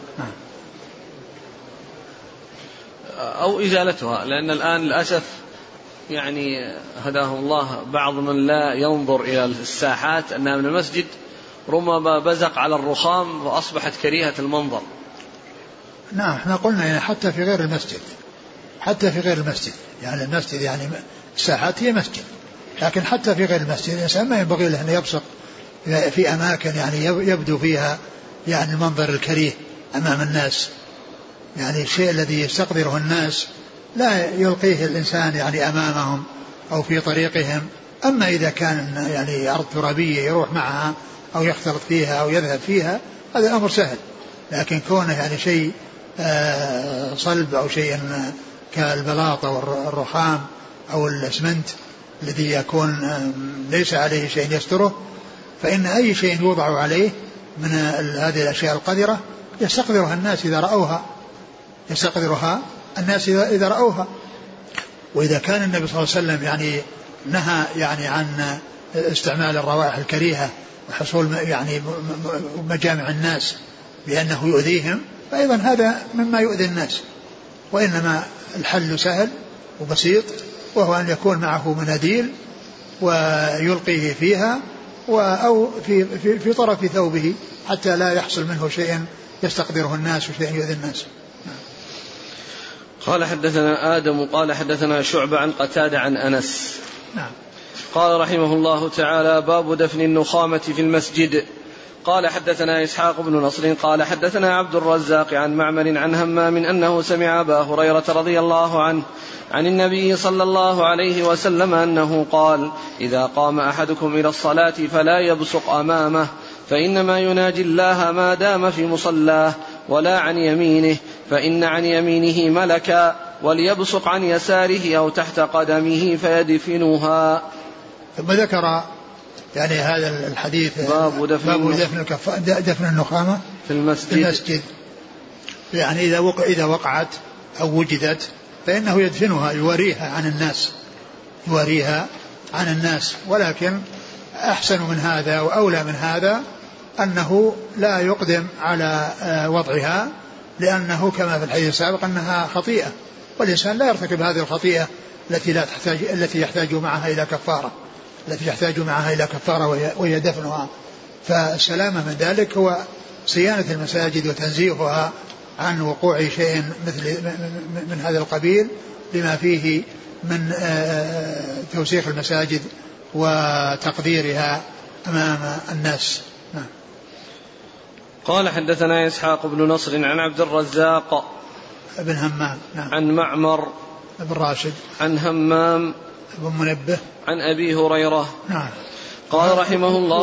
أو إزالتها. لأن الآن للأسف يعني هداه الله بعض من لا ينظر إلى الساحات أنها من المسجد ربما بزق على الرخام وأصبحت كريهة المنظر. نعم احنا قلنا يعني حتى في غير المسجد، حتى في غير المسجد، يعني المسجد يعني الساحات هي مسجد، لكن حتى في غير المسجد الإنسان ما ينبغي له أن يبصق في أماكن يعني يبدو فيها يعني المنظر الكريه أمام الناس. يعني الشيء الذي يستقدره الناس لا يلقيه الإنسان يعني أمامهم أو في طريقهم. أما إذا كان يعني أرض ترابية يروح معها أو يختلط فيها أو يذهب فيها هذا الأمر سهل، لكن كونه يعني شيء صلب أو شيء كالبلاط أو الرخام أو الأسمنت الذي يكون ليس عليه شيء يستره، فإن أي شيء يوضع عليه من هذه الأشياء القذرة يستقدرها الناس إذا رأوها، يستقدرها الناس إذا رأوها. وإذا كان النبي صلى الله عليه وسلم يعني نهى يعني عن استعمال الروائح الكريهة وحصول يعني مجامع الناس بأنه يؤذيهم، فأيضا هذا مما يؤذي الناس. وإنما الحل سهل وبسيط، وهو أن يكون معه مناديل ويلقيه فيها أو في طرف ثوبه حتى لا يحصل منه شيء يستقدره الناس وشيء يؤذي الناس. قال حدثنا آدم قال حدثنا شعبة عن قتادة عن أنس. نعم. قال رحمه الله تعالى: باب دفن النخامة في المسجد. قال حدثنا إسحاق بن نصر قال حدثنا عبد الرزاق عن معمر عن همام أنه سمع أبا هريرة رضي الله عنه عن النبي صلى الله عليه وسلم أنه قال: إذا قام أحدكم إلى الصلاة فلا يبصق أمامه، فإنما يناجي الله ما دام في مصلاه، ولا عن يمينه، فإن عن يمينه ملكا، وليبصق عن يساره أو تحت قدمه فيدفنها. ثم ذكر يعني هذا الحديث باب دفن النخامة في المسجد. يعني إذا وقعت أو وجدت فإنه يدفنها، يوريها عن الناس. ولكن أحسن من هذا وأولى من هذا أنه لا يقدم على وضعها، لأنه كما في الحديث السابق أنها خطيئة، والإنسان لا يرتكب هذه الخطيئة التي يحتاج معها إلى كفارة وهي دفنها. فالسلامة من ذلك هو صيانة المساجد وتنزيهها عن وقوع شيء من هذا القبيل، لما فيه من توسيخ المساجد وتقديرها أمام الناس. قال حدثنا إسحاق بن نصر عن عبد الرزاق بن همام عن معمر بن راشد عن همام بن منبه عن أبي هريرة. قال رحمه الله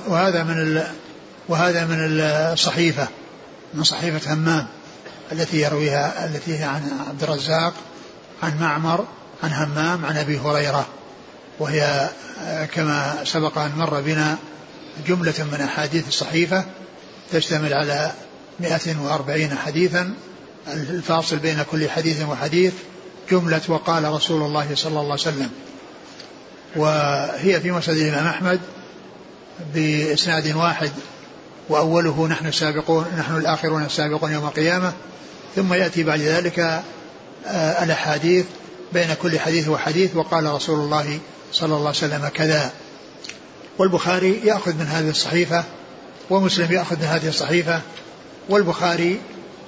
وهذا من الصحيفة، من صحيفة همام التي يرويها، التي هي عن عبد الرزاق عن معمر عن همام عن أبي هريرة، وهي كما سبق أن مر بنا جملة من أحاديث الصحيفة تشتمل على 140 حديثا، الفاصل بين كل حديث وحديث جملة وقال رسول الله صلى الله عليه وسلم. وهي في مسند الإمام أحمد بإسناد واحد، وأوله نحن الآخرون السابقون يوم القيامة، ثم يأتي بعد ذلك الأحاديث بين كل حديث وحديث وقال رسول الله صلى الله عليه وسلم كذا. والبخاري يأخذ من هذه الصحيفة ومسلم يأخذ من هذه الصحيفة، والبخاري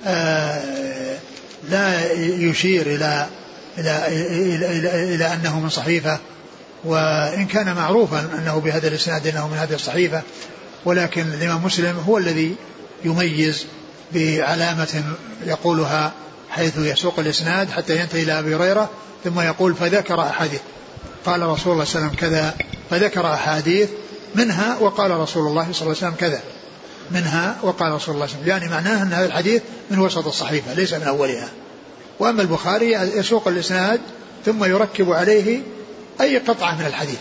لا يشير إلى أنه من صحيفة، وإن كان معروفا أنه بهذا الإسناد أنه من هذه الصحيفة، ولكن الإمام مسلم هو الذي يميز بعلامة يقولها حيث يسوق الإسناد حتى ينتهي إلى أبي هريرة، ثم يقول فذكر أحاديث قال رسول الله صلى الله عليه وسلم كذا، فذكر أحاديث منها وقال رسول الله صلى الله عليه وسلم كذا، منها وقال رسول الله صلى الله عليه وسلم، يعني معناه أن هذا الحديث من وسط الصحيفة ليس من أولها. وأما البخاري يسوق الإسناد ثم يركب عليه أي قطعة من الحديث.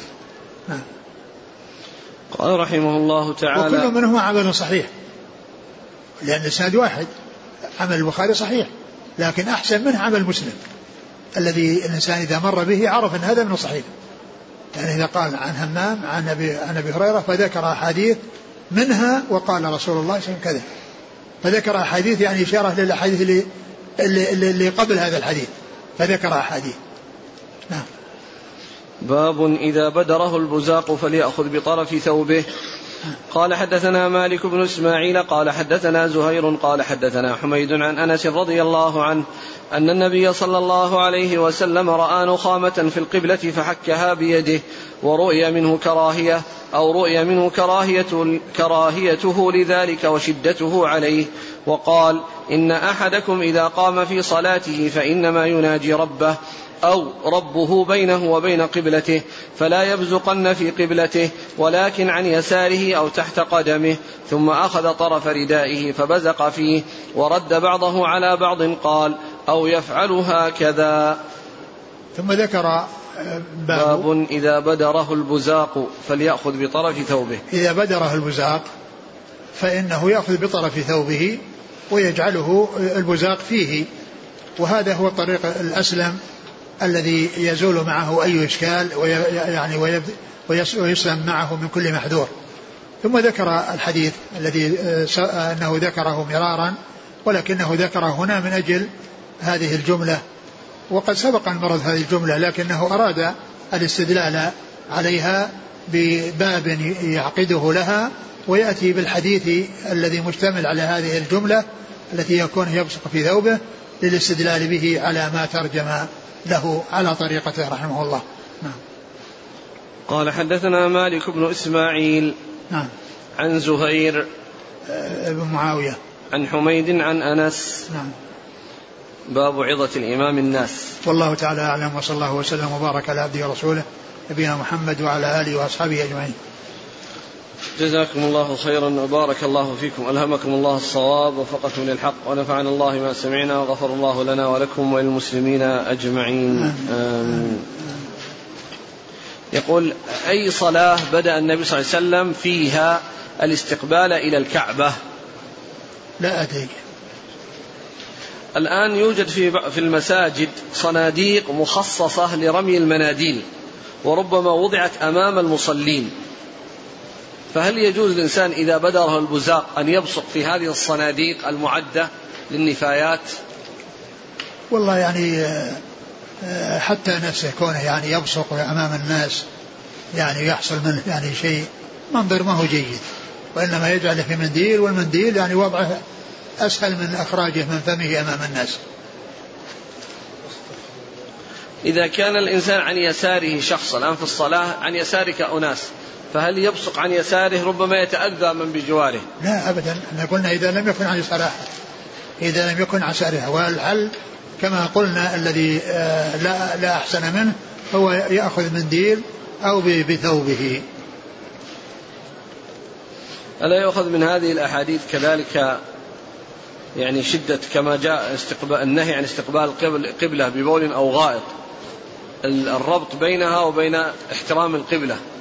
قال رحمه الله تعالى: وكل منهما عمل صحيح، لأن الإسناد واحد، عمل البخاري صحيح، لكن أحسن منه عمل مسلم الذي الإنسان إذا مر به عرف أن هذا من الصحيح. يعني إذا قال عن همام عن أبي هريرة فذكر أحاديث منها وقال رسول الله صلى الله عليه وسلم كذا، فذكر أحاديث يعني إشارة للأحاديث اللي قبل هذا الحديث، فذكر أحاديث. نعم. باب إذا بدره البزاق فليأخذ بطرف ثوبه. قال حدثنا مالك بن إسماعيل قال حدثنا زهير قال حدثنا حميد عن أنس رضي الله عنه أن النبي صلى الله عليه وسلم رأى نخامة في القبلة فحكها بيده، ورؤي منه كراهية أو رؤي منه كراهيته لذلك وشدته عليه، وقال إن أحدكم إذا قام في صلاته فإنما يناجي ربه أو ربه بينه وبين قبلته، فلا يبزقن في قبلته ولكن عن يساره أو تحت قدمه. ثم أخذ طرف ردائه فبزق فيه ورد بعضه على بعض، قال أو يفعل هكذا. ثم ذكر باب إذا بدره البزاق فليأخذ بطرف ثوبه. إذا بدره البزاق فإنه يأخذ بطرف ثوبه ويجعله البزاق فيه، وهذا هو الطريق الأسلم الذي يزول معه أي إشكال ويسلم معه من كل محذور. ثم ذكر الحديث الذي أنه ذكره مرارا، ولكنه ذكره هنا من أجل هذه الجملة، وقد سبق أن مرت هذه الجملة، لكنه أراد الاستدلال عليها بباب يعقده لها ويأتي بالحديث الذي مشتمل على هذه الجملة التي يكون يبصق في ثوبه للاستدلال به على ما ترجم له على طريقته رحمه الله. نعم. قال حدثنا مالك بن إسماعيل نعم عن زهير بن معاوية عن حميد عن أنس. نعم. باب عظة الإمام الناس. والله تعالى أعلم، وصلى الله وسلم وبارك على عبده ورسوله نبينا محمد وعلى آله وأصحابه أجمعين. جزاكم الله خيرا وبارك الله فيكم، ألهمكم الله الصواب ووفقكم للحق، ونفعنا الله ما سمعنا، وغفر الله لنا ولكم وللمسلمين أجمعين. يقول: أي صلاة بدأ النبي صلى الله عليه وسلم فيها الاستقبال إلى الكعبة؟ لا أدري. الآن يوجد في المساجد صناديق مخصصة لرمي المناديل، وربما وضعت أمام المصلين، فهل يجوز الإنسان إذا بدره البزاق أن يبصق في هذه الصناديق المعدة للنفايات؟ والله يعني حتى نفسه كونه يعني يبصق أمام الناس يعني يحصل منه يعني شيء منظر ما هو جيد، وإنما يجعله في منديل، والمنديل يعني وضعه أسهل من إخراجه من فمه أمام الناس. إذا كان الإنسان عن يساره شخص الآن في الصلاة، عن يسارك أناس، فهل يبصق عن يساره ربما يتأذى من بجواره؟ لا أبدا، احنا قلنا إذا لم يكن عن يساره، إذا لم يكن عن يساره، والحل كما قلنا الذي لا أحسن منه هو يأخذ منديل أو بثوبه. ألا يؤخذ من هذه الأحاديث كذلك يعني شدة كما جاء النهي عن استقبال قبلة ببول أو غائط، الربط بينها وبين احترام القبلة؟